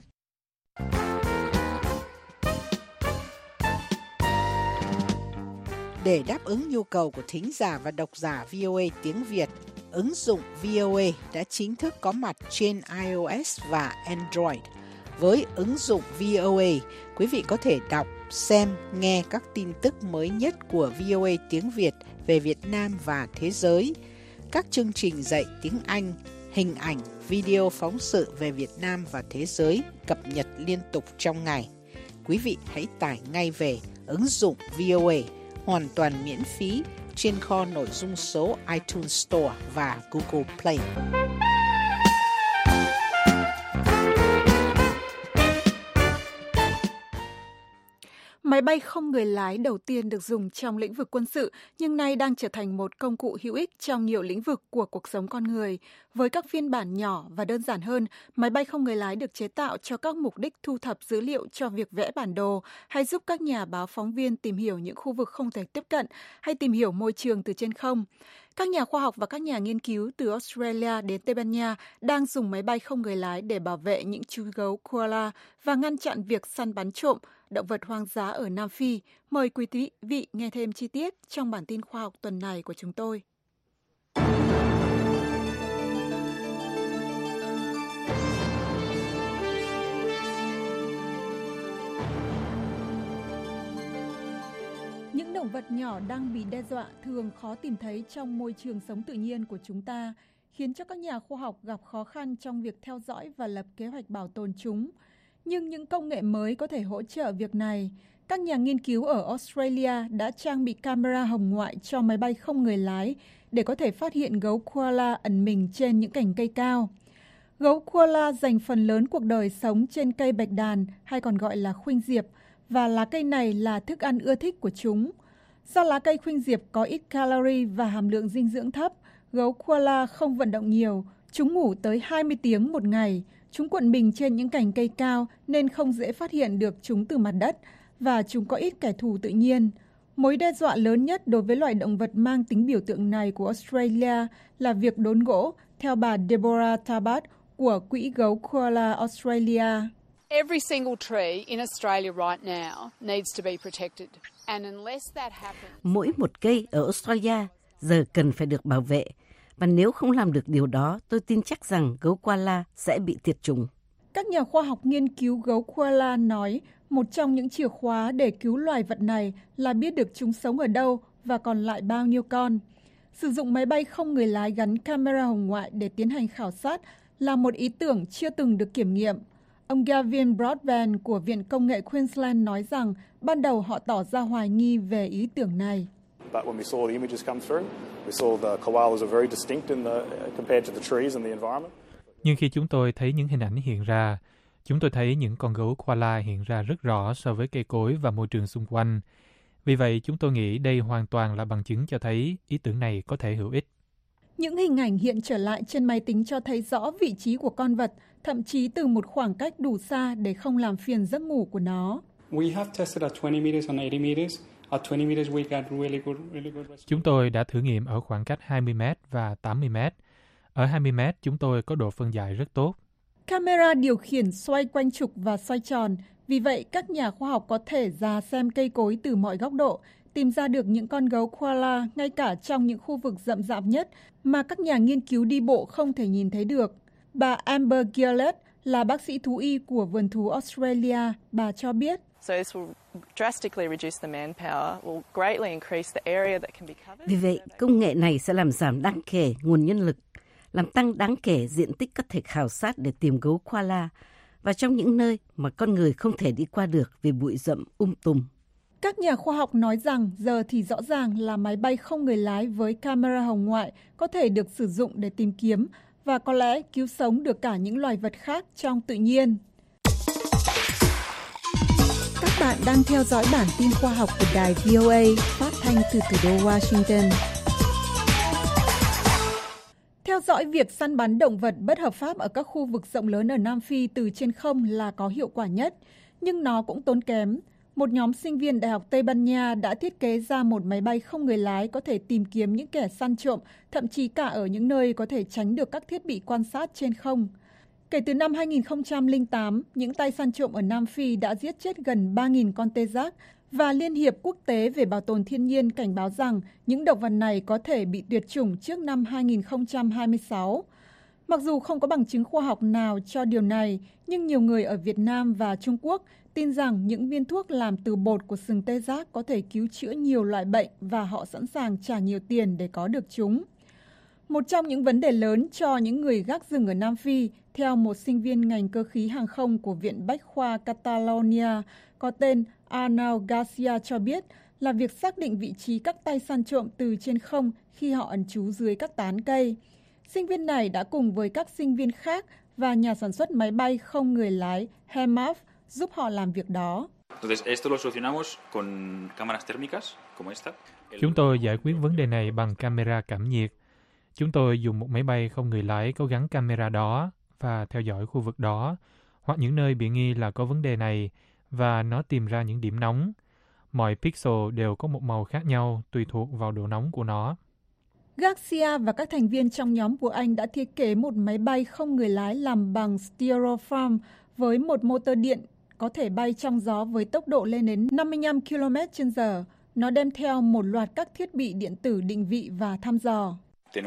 Để đáp ứng nhu cầu của thính giả và độc giả VOA tiếng Việt, ứng dụng VOA đã chính thức có mặt trên iOS và Android. Với ứng dụng VOA, quý vị có thể đọc, xem, nghe các tin tức mới nhất của VOA tiếng Việt về Việt Nam và thế giới, các chương trình dạy tiếng Anh, hình ảnh, video phóng sự về Việt Nam và thế giới cập nhật liên tục trong ngày. Quý vị hãy tải ngay về ứng dụng VOA hoàn toàn miễn phí trên kho nội dung số iTunes Store và Google Play. Máy bay không người lái đầu tiên được dùng trong lĩnh vực quân sự, nhưng nay đang trở thành một công cụ hữu ích trong nhiều lĩnh vực của cuộc sống con người. Với các phiên bản nhỏ và đơn giản hơn, máy bay không người lái được chế tạo cho các mục đích thu thập dữ liệu cho việc vẽ bản đồ, hay giúp các nhà báo phóng viên tìm hiểu những khu vực không thể tiếp cận, hay tìm hiểu môi trường từ trên không. Các nhà khoa học và các nhà nghiên cứu từ Australia đến Tây Ban Nha đang dùng máy bay không người lái để bảo vệ những chú gấu koala và ngăn chặn việc săn bắn trộm động vật hoang dã ở Nam Phi. Mời quý vị nghe thêm chi tiết trong bản tin khoa học tuần này của chúng tôi. Những động vật nhỏ đang bị đe dọa thường khó tìm thấy trong môi trường sống tự nhiên của chúng ta, khiến cho các nhà khoa học gặp khó khăn trong việc theo dõi và lập kế hoạch bảo tồn chúng. Nhưng những công nghệ mới có thể hỗ trợ việc này. Các nhà nghiên cứu ở Australia đã trang bị camera hồng ngoại cho máy bay không người lái để có thể phát hiện gấu koala ẩn mình trên những cành cây cao. Gấu koala dành phần lớn cuộc đời sống trên cây bạch đàn, hay còn gọi là khuynh diệp, và lá cây này là thức ăn ưa thích của chúng. Do lá cây khuynh diệp có ít calorie và hàm lượng dinh dưỡng thấp, gấu koala không vận động nhiều. Chúng ngủ tới 20 tiếng một ngày. Chúng cuộn mình trên những cành cây cao nên không dễ phát hiện được chúng từ mặt đất, và chúng có ít kẻ thù tự nhiên. Mối đe dọa lớn nhất đối với loài động vật mang tính biểu tượng này của Australia là việc đốn gỗ, theo bà Deborah Tabat của Quỹ gấu koala Australia. Every single tree in Australia right now needs to be protected. And unless that happens... Mỗi một cây ở Australia giờ cần phải được bảo vệ. Và nếu không làm được điều đó, tôi tin chắc rằng gấu koala sẽ bị tuyệt chủng. Các nhà khoa học nghiên cứu gấu koala nói một trong những chìa khóa để cứu loài vật này là biết được chúng sống ở đâu và còn lại bao nhiêu con. Sử dụng máy bay không người lái gắn camera hồng ngoại để tiến hành khảo sát là một ý tưởng chưa từng được kiểm nghiệm. Ông Gavin Broadbent của Viện Công nghệ Queensland nói rằng ban đầu họ tỏ ra hoài nghi về ý tưởng này. Nhưng khi chúng tôi thấy những hình ảnh hiện ra, chúng tôi thấy những con gấu koala hiện ra rất rõ so với cây cối và môi trường xung quanh. Vì vậy, chúng tôi nghĩ đây hoàn toàn là bằng chứng cho thấy ý tưởng này có thể hữu ích. Những hình ảnh hiện trở lại trên máy tính cho thấy rõ vị trí của con vật, thậm chí từ một khoảng cách đủ xa để không làm phiền giấc ngủ của nó. Chúng tôi đã thử nghiệm ở khoảng cách 20 mét và 80 mét. Ở 20 mét, chúng tôi có độ phân giải rất tốt. Camera điều khiển xoay quanh trục và xoay tròn. Vì vậy, các nhà khoa học có thể dò xem cây cối từ mọi góc độ, tìm ra được những con gấu koala ngay cả trong những khu vực rậm rạp nhất mà các nhà nghiên cứu đi bộ không thể nhìn thấy được. Bà Amber Gillett là bác sĩ thú y của vườn thú Australia. Bà cho biết, vì vậy, công nghệ này sẽ làm giảm đáng kể nguồn nhân lực, làm tăng đáng kể diện tích có thể khảo sát để tìm gấu koala, và trong những nơi mà con người không thể đi qua được vì bụi rậm tùm. Các nhà khoa học nói rằng giờ thì rõ ràng là máy bay không người lái với camera hồng ngoại có thể được sử dụng để tìm kiếm và có lẽ cứu sống được cả những loài vật khác trong tự nhiên. Các bạn đang theo dõi bản tin khoa học của đài VOA phát thanh từ thủ đô Washington. Theo Theo dõi việc săn bắn động vật bất hợp pháp ở các khu vực rộng lớn ở Nam Phi từ trên không là có hiệu quả nhất, nhưng nó cũng tốn kém. Một nhóm sinh viên Đại học Tây Ban Nha đã thiết kế ra một máy bay không người lái có thể tìm kiếm những kẻ săn trộm, thậm chí cả ở những nơi có thể tránh được các thiết bị quan sát trên không. Kể từ năm 2008, những tay săn trộm ở Nam Phi đã giết chết gần 3.000 con tê giác, và Liên hiệp Quốc tế về bảo tồn thiên nhiên cảnh báo rằng những động vật này có thể bị tuyệt chủng trước năm 2026. Mặc dù không có bằng chứng khoa học nào cho điều này, nhưng nhiều người ở Việt Nam và Trung Quốc tin rằng những viên thuốc làm từ bột của sừng tê giác có thể cứu chữa nhiều loại bệnh và họ sẵn sàng trả nhiều tiền để có được chúng. Một trong những vấn đề lớn cho những người gác rừng ở Nam Phi, theo một sinh viên ngành cơ khí hàng không của Viện Bách khoa Catalonia có tên Arnau Garcia cho biết, là việc xác định vị trí các tay săn trộm từ trên không khi họ ẩn trú dưới các tán cây. Sinh viên này đã cùng với các sinh viên khác và nhà sản xuất máy bay không người lái HEMAF giúp họ làm việc đó. Chúng tôi giải quyết vấn đề này bằng camera cảm nhiệt. Chúng tôi dùng một máy bay không người lái có gắn camera đó và theo dõi khu vực đó, hoặc những nơi bị nghi là có vấn đề này, và nó tìm ra những điểm nóng. Mọi pixel đều có một màu khác nhau tùy thuộc vào độ nóng của nó. Garcia và các thành viên trong nhóm của anh đã thiết kế một máy bay không người lái làm bằng styrofoam với một motor điện có thể bay trong gió với tốc độ lên đến 55 km/h. Nó đem theo một loạt các thiết bị điện tử định vị và thăm dò.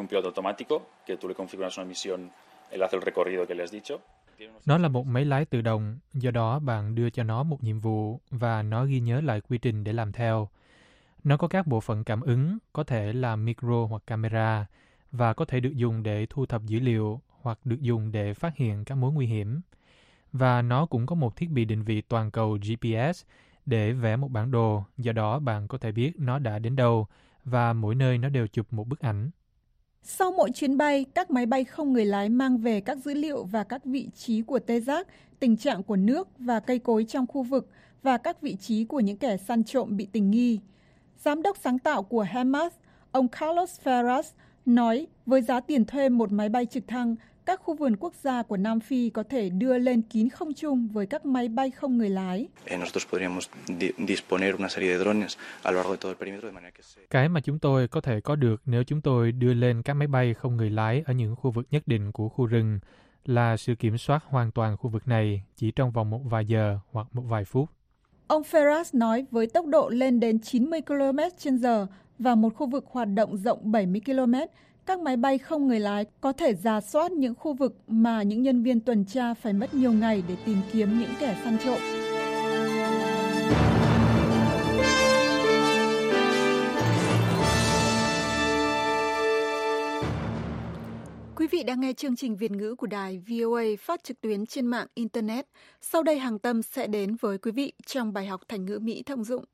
Nó là một máy lái tự động, do đó bạn đưa cho nó một nhiệm vụ và nó ghi nhớ lại quy trình để làm theo. Nó có các bộ phận cảm ứng, có thể là micro hoặc camera, và có thể được dùng để thu thập dữ liệu hoặc được dùng để phát hiện các mối nguy hiểm. Và nó cũng có một thiết bị định vị toàn cầu GPS để vẽ một bản đồ, do đó bạn có thể biết nó đã đến đâu, và mỗi nơi nó đều chụp một bức ảnh. Sau mỗi chuyến bay, các máy bay không người lái mang về các dữ liệu và các vị trí của tê giác, tình trạng của nước và cây cối trong khu vực và các vị trí của những kẻ săn trộm bị tình nghi. Giám đốc sáng tạo của HEMAF, ông Carlos Ferraz, nói với giá tiền thuê một máy bay trực thăng, các khu vườn quốc gia của Nam Phi có thể đưa lên kín không trung với các máy bay không người lái. Cái mà chúng tôi có thể có được nếu chúng tôi đưa lên các máy bay không người lái ở những khu vực nhất định của khu rừng là sự kiểm soát hoàn toàn khu vực này chỉ trong vòng một vài giờ hoặc một vài phút. Ông Ferraz nói với tốc độ lên đến 90 km/h và một khu vực hoạt động rộng 70 km, các máy bay không người lái có thể rà soát những khu vực mà những nhân viên tuần tra phải mất nhiều ngày để tìm kiếm những kẻ săn trộm. Quý vị đang nghe chương trình Việt ngữ của đài VOA phát trực tuyến trên mạng Internet. Sau đây Hằng Tâm sẽ đến với quý vị trong bài học Thành ngữ Mỹ thông dụng.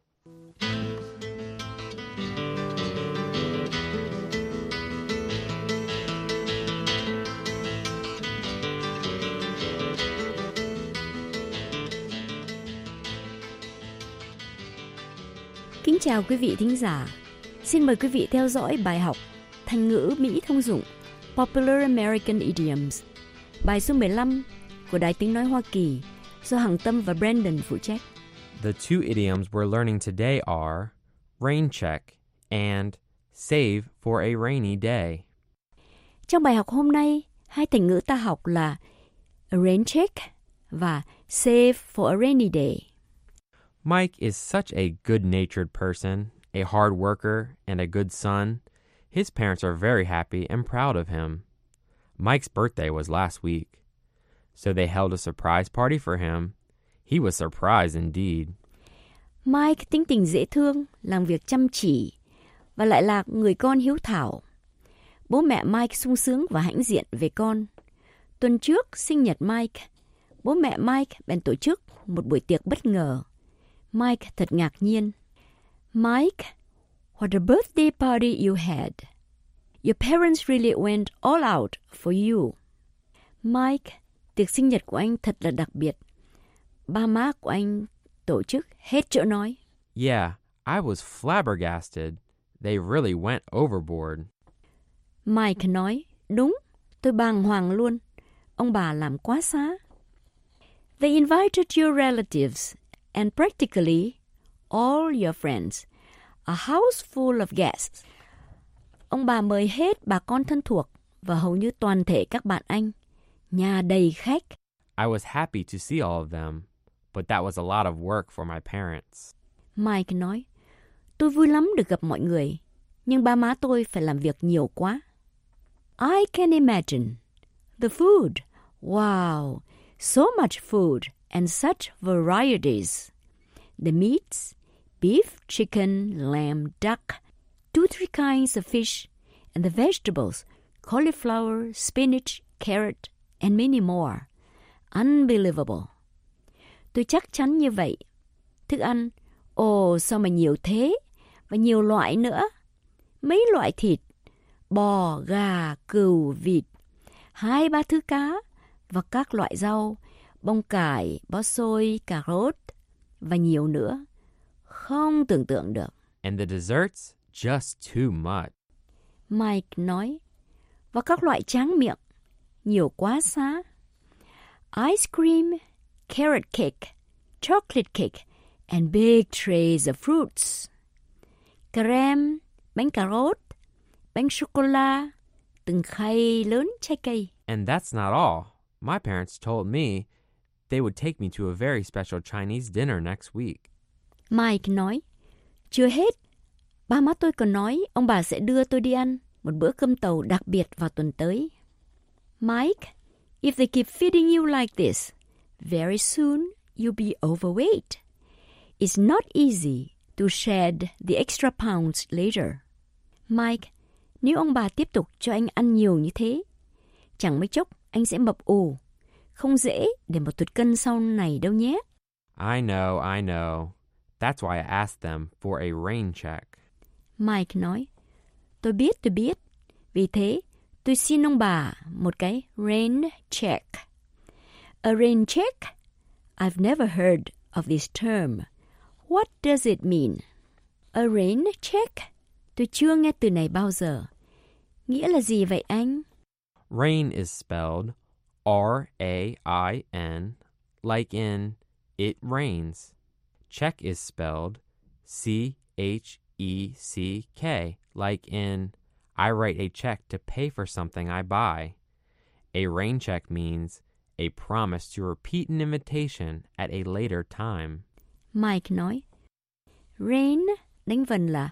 Kính chào quý vị thính giả. Xin mời quý vị theo dõi bài học Thành ngữ Mỹ thông dụng Popular American Idioms, bài số 15 của Đài Tiếng Nói Hoa Kỳ do Hằng Tâm và Brandon phụ trách. The two idioms we're learning today are rain check and save for a rainy day. Trong bài học hôm nay, hai thành ngữ ta học là rain check và save for a rainy day. Mike is such a good-natured person, a hard worker, and a good son. His parents are very happy and proud of him. Mike's birthday was last week, so they held a surprise party for him. He was surprised indeed. Mike tính tình dễ thương, làm việc chăm chỉ, và lại là người con hiếu thảo. Bố mẹ Mike sung sướng và hãnh diện về con. Tuần trước, sinh nhật Mike, bố mẹ Mike bèn tổ chức một buổi tiệc bất ngờ. Mike thật ngạc nhiên. Mike, what a birthday party you had. Your parents really went all out for you. Mike, tiệc sinh nhật của anh thật là đặc biệt. Ba má của anh tổ chức hết chỗ nói. Yeah, I was flabbergasted. They really went overboard. Mike nói, Đúng, tôi bàng hoàng luôn. Ông bà làm quá xá. They invited your relatives and practically all your friends. A house full of guests. Ông bà mời hết bà con thân thuộc và hầu như toàn thể các bạn anh. Nhà đầy khách. I was happy to see all of them, but that was a lot of work for my parents. Mike nói, tôi vui lắm được gặp mọi người, nhưng ba má tôi phải làm việc nhiều quá. I can imagine. The food. Wow, so much food and such varieties. The meats, beef, chicken, lamb, duck, 2-3 kinds of fish, and the vegetables, cauliflower, spinach, carrot, and many more. Unbelievable. Tôi chắc chắn như vậy. Thức ăn, sao mà nhiều thế, và nhiều loại nữa. Mấy loại thịt, bò, gà, cừu, vịt, 2-3 thứ cá, và các loại rau, bông cải, bó xôi, cà rốt, và nhiều nữa. Không tưởng tượng được. And the desserts, just too much. Mike nói, và các loại tráng miệng, nhiều quá xá. Ice cream, carrot cake, chocolate cake, and big trays of fruits. Creme, bánh cà rốt, bánh sô-cô-la, từng khay lớn trái cây. And that's not all. My parents told me they would take me to a very special Chinese dinner next week. Mike nói, chưa hết. Ba má tôi còn nói ông bà sẽ đưa tôi đi ăn một bữa cơm tàu đặc biệt vào tuần tới. Mike, if they keep feeding you like this, very soon you'll be overweight. It's not easy to shed the extra pounds later. Mike, nếu ông bà tiếp tục cho anh ăn nhiều như thế, chẳng mấy chốc anh sẽ mập ù. Không dễ để một tụt cân sau này đâu nhé. I know. That's why I asked them for a rain check. Mike nói, tôi biết. Vì thế, tôi xin ông bà một cái rain check. A rain check? I've never heard of this term. What does it mean? A rain check? Tôi chưa nghe từ này bao giờ. Nghĩa là gì vậy anh? Rain is spelled R-A-I-N, like in it rains. Check is spelled C-H-E-C-K, like in I write a check to pay for something I buy. A rain check means a promise to repeat an invitation at a later time. Mike nói, rain đánh vần là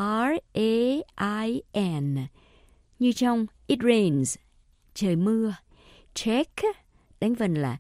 R-A-I-N, như trong it rains, trời mưa. Check đánh vần là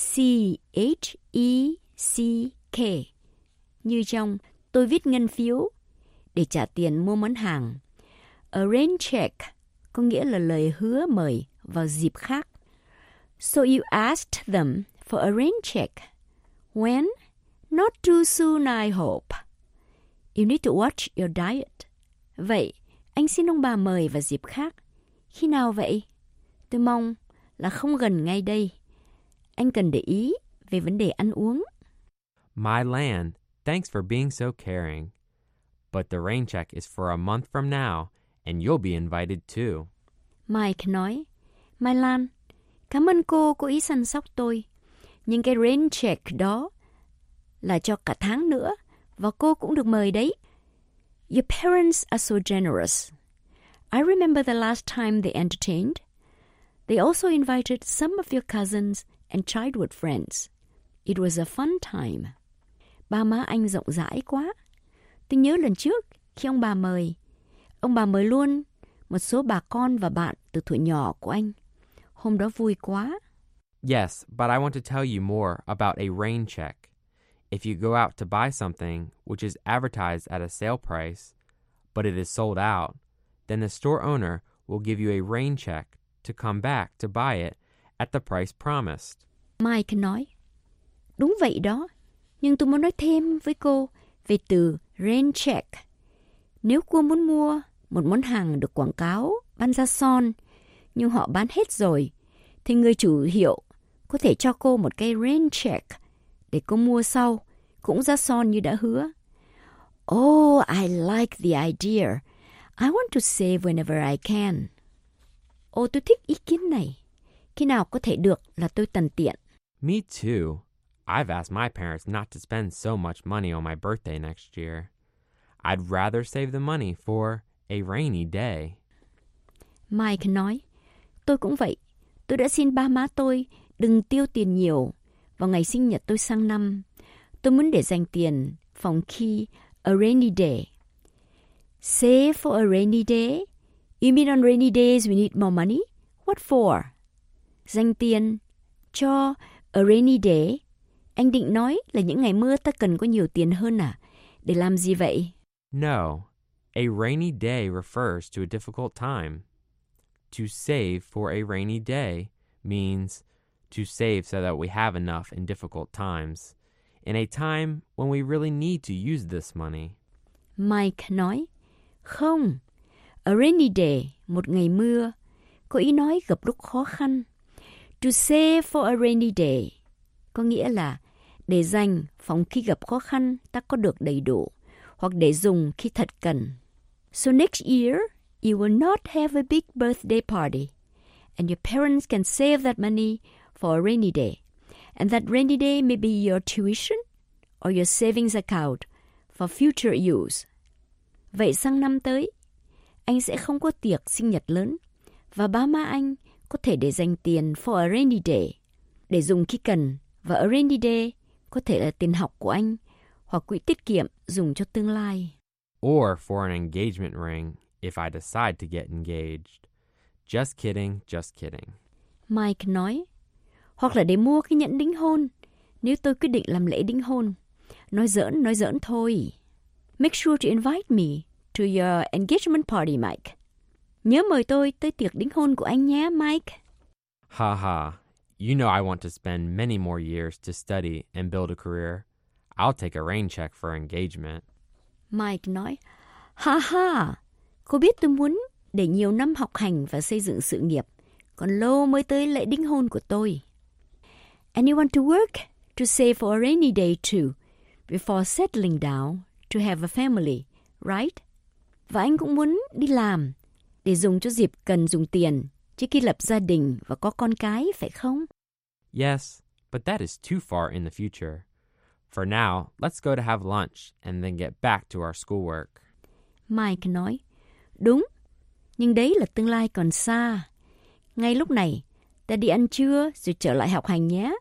C-H-E-C-K, như trong tôi viết ngân phiếu để trả tiền mua món hàng. A rain check có nghĩa là lời hứa mời vào dịp khác. So you asked them for a rain check. When? Not too soon, I hope. You need to watch your diet. Vậy, anh xin ông bà mời vào dịp khác. Khi nào vậy? Tôi mong là không gần ngay đây. Anh cần để ý về vấn đề ăn uống. My land, thanks for being so caring. But the rain check is for a month from now, and you'll be invited too. Mike nói, Mai Lan, cảm ơn cô có ý săn sóc tôi. Nhưng cái rain check đó là cho cả tháng nữa, và cô cũng được mời đấy. Your parents are so generous. I remember the last time they entertained. They also invited some of your cousins and childhood friends. It was a fun time. Ba má anh rộng rãi quá. Tôi nhớ lần trước khi ông bà mời luôn một số bà con và bạn từ tuổi nhỏ của anh. Hôm đó vui quá. Yes, but I want to tell you more about a rain check. If you go out to buy something which is advertised at a sale price, but it is sold out, then the store owner will give you a rain check to come back to buy it at the price promised. Mike nói, đúng vậy đó, nhưng tôi muốn nói thêm với cô về từ rain check. Nếu cô muốn mua một món hàng được quảng cáo bán giá son, nhưng họ bán hết rồi, thì người chủ hiệu có thể cho cô một cái rain check để cô mua sau, cũng giá son như đã hứa. Oh, I like the idea. I want to save whenever I can. Ồ, tôi thích ý kiến này. Khi nào có thể được là tôi tần tiện. Me too. I've asked my parents not to spend so much money on my birthday next year. I'd rather save the money for a rainy day. Mike nói, tôi cũng vậy. Tôi đã xin ba má tôi đừng tiêu tiền nhiều vào ngày sinh nhật tôi sang năm. Tôi muốn để dành tiền phòng khi a rainy day. Save for a rainy day? You mean on rainy days we need more money? What for? Dành tiền cho a rainy day. Anh định nói là những ngày mưa ta cần có nhiều tiền hơn à? Để làm gì vậy? No, a rainy day refers to a difficult time. To save for a rainy day means to save so that we have enough in difficult times, in a time when we really need to use this money. Mike nói, không, a rainy day, một ngày mưa, có ý nói gặp lúc khó khăn. To save for a rainy day, có nghĩa là để dành phòng khi gặp khó khăn ta có được đầy đủ, hoặc để dùng khi thật cần. So next year, you will not have a big birthday party, and your parents can save that money for a rainy day. And that rainy day may be your tuition or your savings account for future use. Vậy sang năm tới, anh sẽ không có tiệc sinh nhật lớn, và ba má anh có thể để dành tiền for a rainy day, để dùng khi cần, và a rainy day có thể là tiền học của anh, hoặc quỹ tiết kiệm dùng cho tương lai. Or for an engagement ring if I decide to get engaged. Just kidding, just kidding. Mike nói, hoặc là để mua cái nhẫn đính hôn nếu tôi quyết định làm lễ đính hôn. Nói giỡn thôi. Make sure to invite me to your engagement party, Mike. Nhớ mời tôi tới tiệc đính hôn của anh nhé, Mike. Ha ha. You know I want to spend many more years to study and build a career. I'll take a rain check for engagement. Mike nói, ha ha, cô biết tôi muốn để nhiều năm học hành và xây dựng sự nghiệp, còn lâu mới tới lễ đính hôn của tôi. And you want to work to save for a rainy day too, before settling down to have a family, right? Và anh cũng muốn đi làm để dùng cho dịp cần dùng tiền trước khi lập gia đình và có con cái, phải không? Yes, but that is too far in the future. For now, let's go to have lunch and then get back to our schoolwork. Mike nói, đúng, nhưng đấy là tương lai còn xa. Ngay lúc này, ta đi ăn trưa rồi trở lại học hành nhé.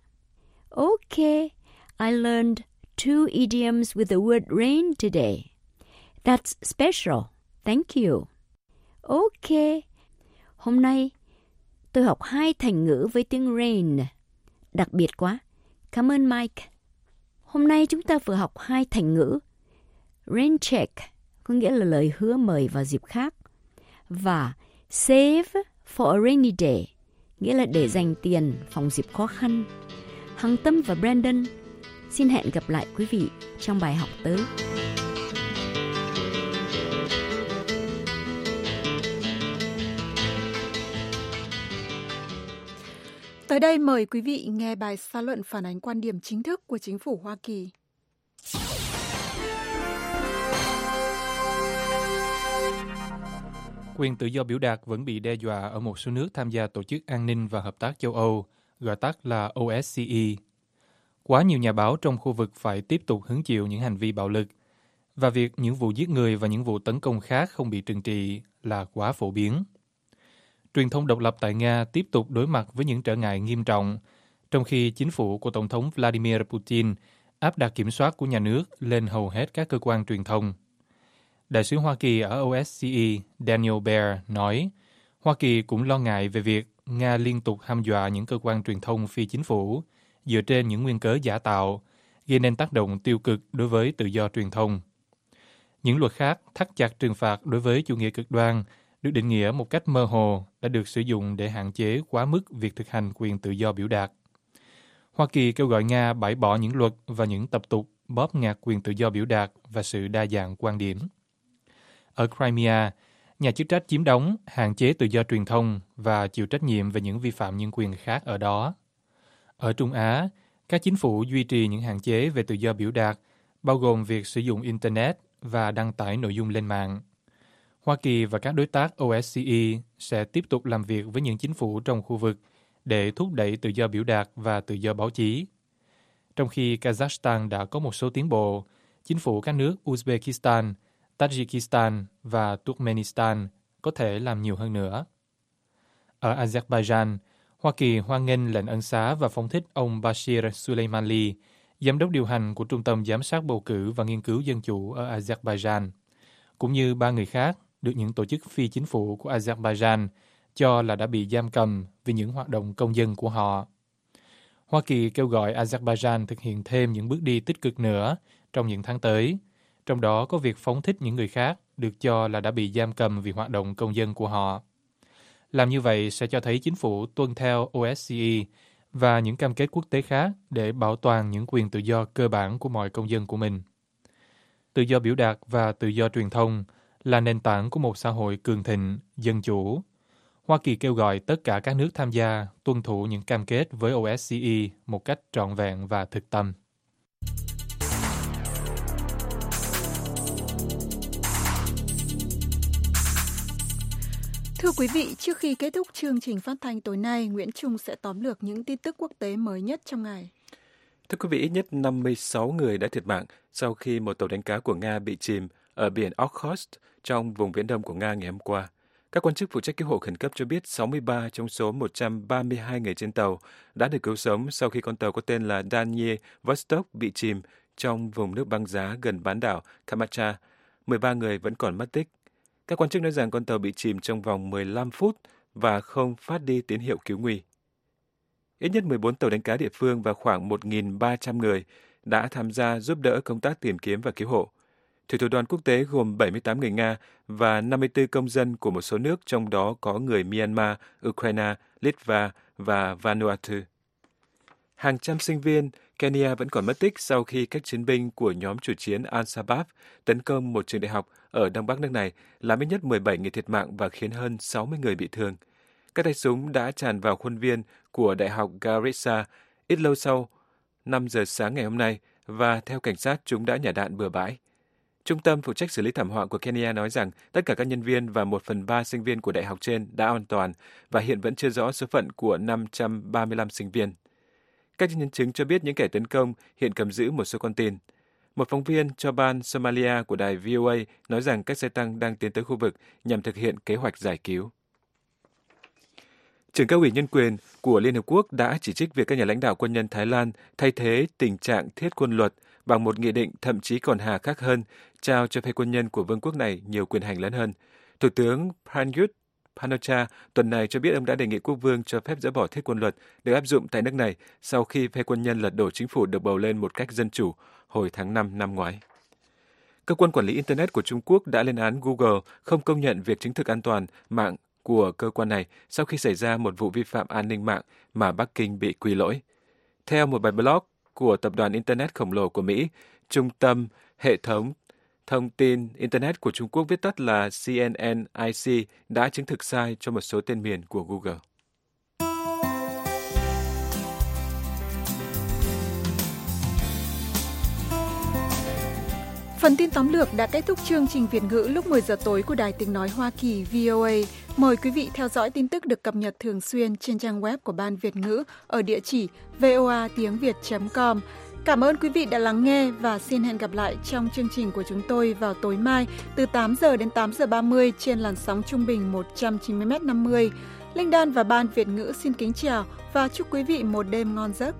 Okay, I learned 2 idioms with the word rain today. That's special. Thank you. Okay, hôm nay tôi học 2 thành ngữ với tiếng rain. Đặc biệt quá. Cảm ơn Mike. Hôm nay chúng ta vừa học 2 thành ngữ. Rain check có nghĩa là lời hứa mời vào dịp khác. Và save for a rainy day nghĩa là để dành tiền phòng dịp khó khăn. Hằng Tâm và Brandon xin hẹn gặp lại quý vị trong bài học tới. Tới đây mời quý vị nghe bài xã luận phản ánh quan điểm chính thức của chính phủ Hoa Kỳ. Quyền tự do biểu đạt vẫn bị đe dọa ở một số nước tham gia Tổ chức An ninh và Hợp tác châu Âu, gọi tắt là OSCE. Quá nhiều nhà báo trong khu vực phải tiếp tục hứng chịu những hành vi bạo lực, và việc những vụ giết người và những vụ tấn công khác không bị trừng trị là quá phổ biến. Truyền thông độc lập tại Nga tiếp tục đối mặt với những trở ngại nghiêm trọng, trong khi chính phủ của Tổng thống Vladimir Putin áp đặt kiểm soát của nhà nước lên hầu hết các cơ quan truyền thông. Đại sứ Hoa Kỳ ở OSCE Daniel Baer nói, Hoa Kỳ cũng lo ngại về việc Nga liên tục hăm dọa những cơ quan truyền thông phi chính phủ dựa trên những nguyên cớ giả tạo, gây nên tác động tiêu cực đối với tự do truyền thông. Những luật khác thắt chặt trừng phạt đối với chủ nghĩa cực đoan được định nghĩa một cách mơ hồ đã được sử dụng để hạn chế quá mức việc thực hành quyền tự do biểu đạt. Hoa Kỳ kêu gọi Nga bãi bỏ những luật và những tập tục bóp nghẹt quyền tự do biểu đạt và sự đa dạng quan điểm. Ở Crimea, nhà chức trách chiếm đóng, hạn chế tự do truyền thông và chịu trách nhiệm về những vi phạm nhân quyền khác ở đó. Ở Trung Á, các chính phủ duy trì những hạn chế về tự do biểu đạt, bao gồm việc sử dụng Internet và đăng tải nội dung lên mạng. Hoa Kỳ và các đối tác OSCE sẽ tiếp tục làm việc với những chính phủ trong khu vực để thúc đẩy tự do biểu đạt và tự do báo chí. Trong khi Kazakhstan đã có một số tiến bộ, chính phủ các nước Uzbekistan, Tajikistan và Turkmenistan có thể làm nhiều hơn nữa. Ở Azerbaijan, Hoa Kỳ hoan nghênh lệnh ân xá và phóng thích ông Bashir Suleimanli, giám đốc điều hành của Trung tâm Giám sát Bầu cử và Nghiên cứu Dân chủ ở Azerbaijan, cũng như 3 người khác được những tổ chức phi chính phủ của Azerbaijan cho là đã bị giam cầm vì những hoạt động công dân của họ. Hoa Kỳ kêu gọi Azerbaijan thực hiện thêm những bước đi tích cực nữa trong những tháng tới, trong đó có việc phóng thích những người khác được cho là đã bị giam cầm vì hoạt động công dân của họ. Làm như vậy sẽ cho thấy chính phủ tuân theo OSCE và những cam kết quốc tế khác để bảo toàn những quyền tự do cơ bản của mọi công dân của mình. Tự do biểu đạt và tự do truyền thông là nền tảng của một xã hội cường thịnh, dân chủ. Hoa Kỳ kêu gọi tất cả các nước tham gia tuân thủ những cam kết với OSCE một cách trọn vẹn và thực tâm. Thưa quý vị, trước khi kết thúc chương trình phát thanh tối nay, Nguyễn Trung sẽ tóm lược những tin tức quốc tế mới nhất trong ngày. Thưa quý vị, ít nhất 56 người đã thiệt mạng sau khi một tàu đánh cá của Nga bị chìm ở biển Okhotsk trong vùng Viễn Đông của Nga ngày hôm qua. Các quan chức phụ trách cứu hộ khẩn cấp cho biết 63 trong số 132 người trên tàu đã được cứu sống sau khi con tàu có tên là Daniel Vostok bị chìm trong vùng nước băng giá gần bán đảo Kamchatka. 13 người vẫn còn mất tích. Các quan chức nói rằng con tàu bị chìm trong vòng 15 phút và không phát đi tín hiệu cứu nguy. Ít nhất 14 tàu đánh cá địa phương và khoảng 1.300 người đã tham gia giúp đỡ công tác tìm kiếm và cứu hộ. Thủy thủ đoàn quốc tế gồm 78 người Nga và 54 công dân của một số nước, trong đó có người Myanmar, Ukraine, Litva và Vanuatu. Hàng trăm sinh viên Kenya vẫn còn mất tích sau khi các chiến binh của nhóm chủ chiến Al-Shabaab tấn công một trường đại học ở đông bắc nước này, làm ít nhất 17 người thiệt mạng và khiến hơn 60 người bị thương. Các tay súng đã tràn vào khuôn viên của Đại học Garissa ít lâu sau 5 giờ sáng ngày hôm nay và theo cảnh sát chúng đã nhả đạn bừa bãi. Trung tâm phụ trách xử lý thảm họa của Kenya nói rằng tất cả các nhân viên và 1/3 sinh viên của đại học trên đã an toàn và hiện vẫn chưa rõ số phận của 535 sinh viên. Các nhân chứng cho biết những kẻ tấn công hiện cầm giữ một số con tin. Một phóng viên cho ban Somalia của đài VOA nói rằng các xe tăng đang tiến tới khu vực nhằm thực hiện kế hoạch giải cứu. Trưởng cao ủy nhân quyền của Liên Hợp Quốc đã chỉ trích việc các nhà lãnh đạo quân nhân Thái Lan thay thế tình trạng thiết quân luật bằng một nghị định thậm chí còn hà khắc hơn, trao cho phe quân nhân của vương quốc này nhiều quyền hành lớn hơn. Thủ tướng Prayut Chan-o-cha tuần này cho biết ông đã đề nghị quốc vương cho phép dỡ bỏ thiết quân luật được áp dụng tại nước này sau khi phe quân nhân lật đổ chính phủ được bầu lên một cách dân chủ hồi tháng 5 năm ngoái. Cơ quan quản lý Internet của Trung Quốc đã lên án Google không công nhận việc chứng thực an toàn mạng của cơ quan này sau khi xảy ra một vụ vi phạm an ninh mạng mà Bắc Kinh bị quy lỗi. Theo một bài blog của tập đoàn Internet khổng lồ của Mỹ, Trung tâm Hệ thống Thông tin Internet của Trung Quốc viết tắt là CNNIC đã chứng thực sai cho một số tên miền của Google. Phần tin tóm lược đã kết thúc chương trình Việt ngữ lúc 10 giờ tối của Đài Tiếng Nói Hoa Kỳ VOA. Mời quý vị theo dõi tin tức được cập nhật thường xuyên trên trang web của Ban Việt ngữ ở địa chỉ voatiengviet.com. Cảm ơn quý vị đã lắng nghe và xin hẹn gặp lại trong chương trình của chúng tôi vào tối mai từ 8 giờ đến 8 giờ 30 trên làn sóng trung bình 190m50. Linh Đan và Ban Việt ngữ xin kính chào và chúc quý vị một đêm ngon giấc.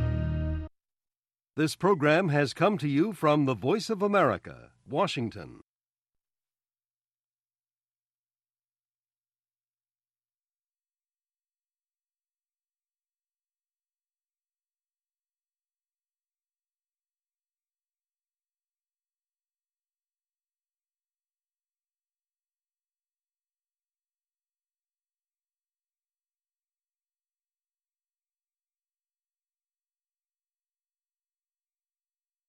This program has come to you from the Voice of America, Washington.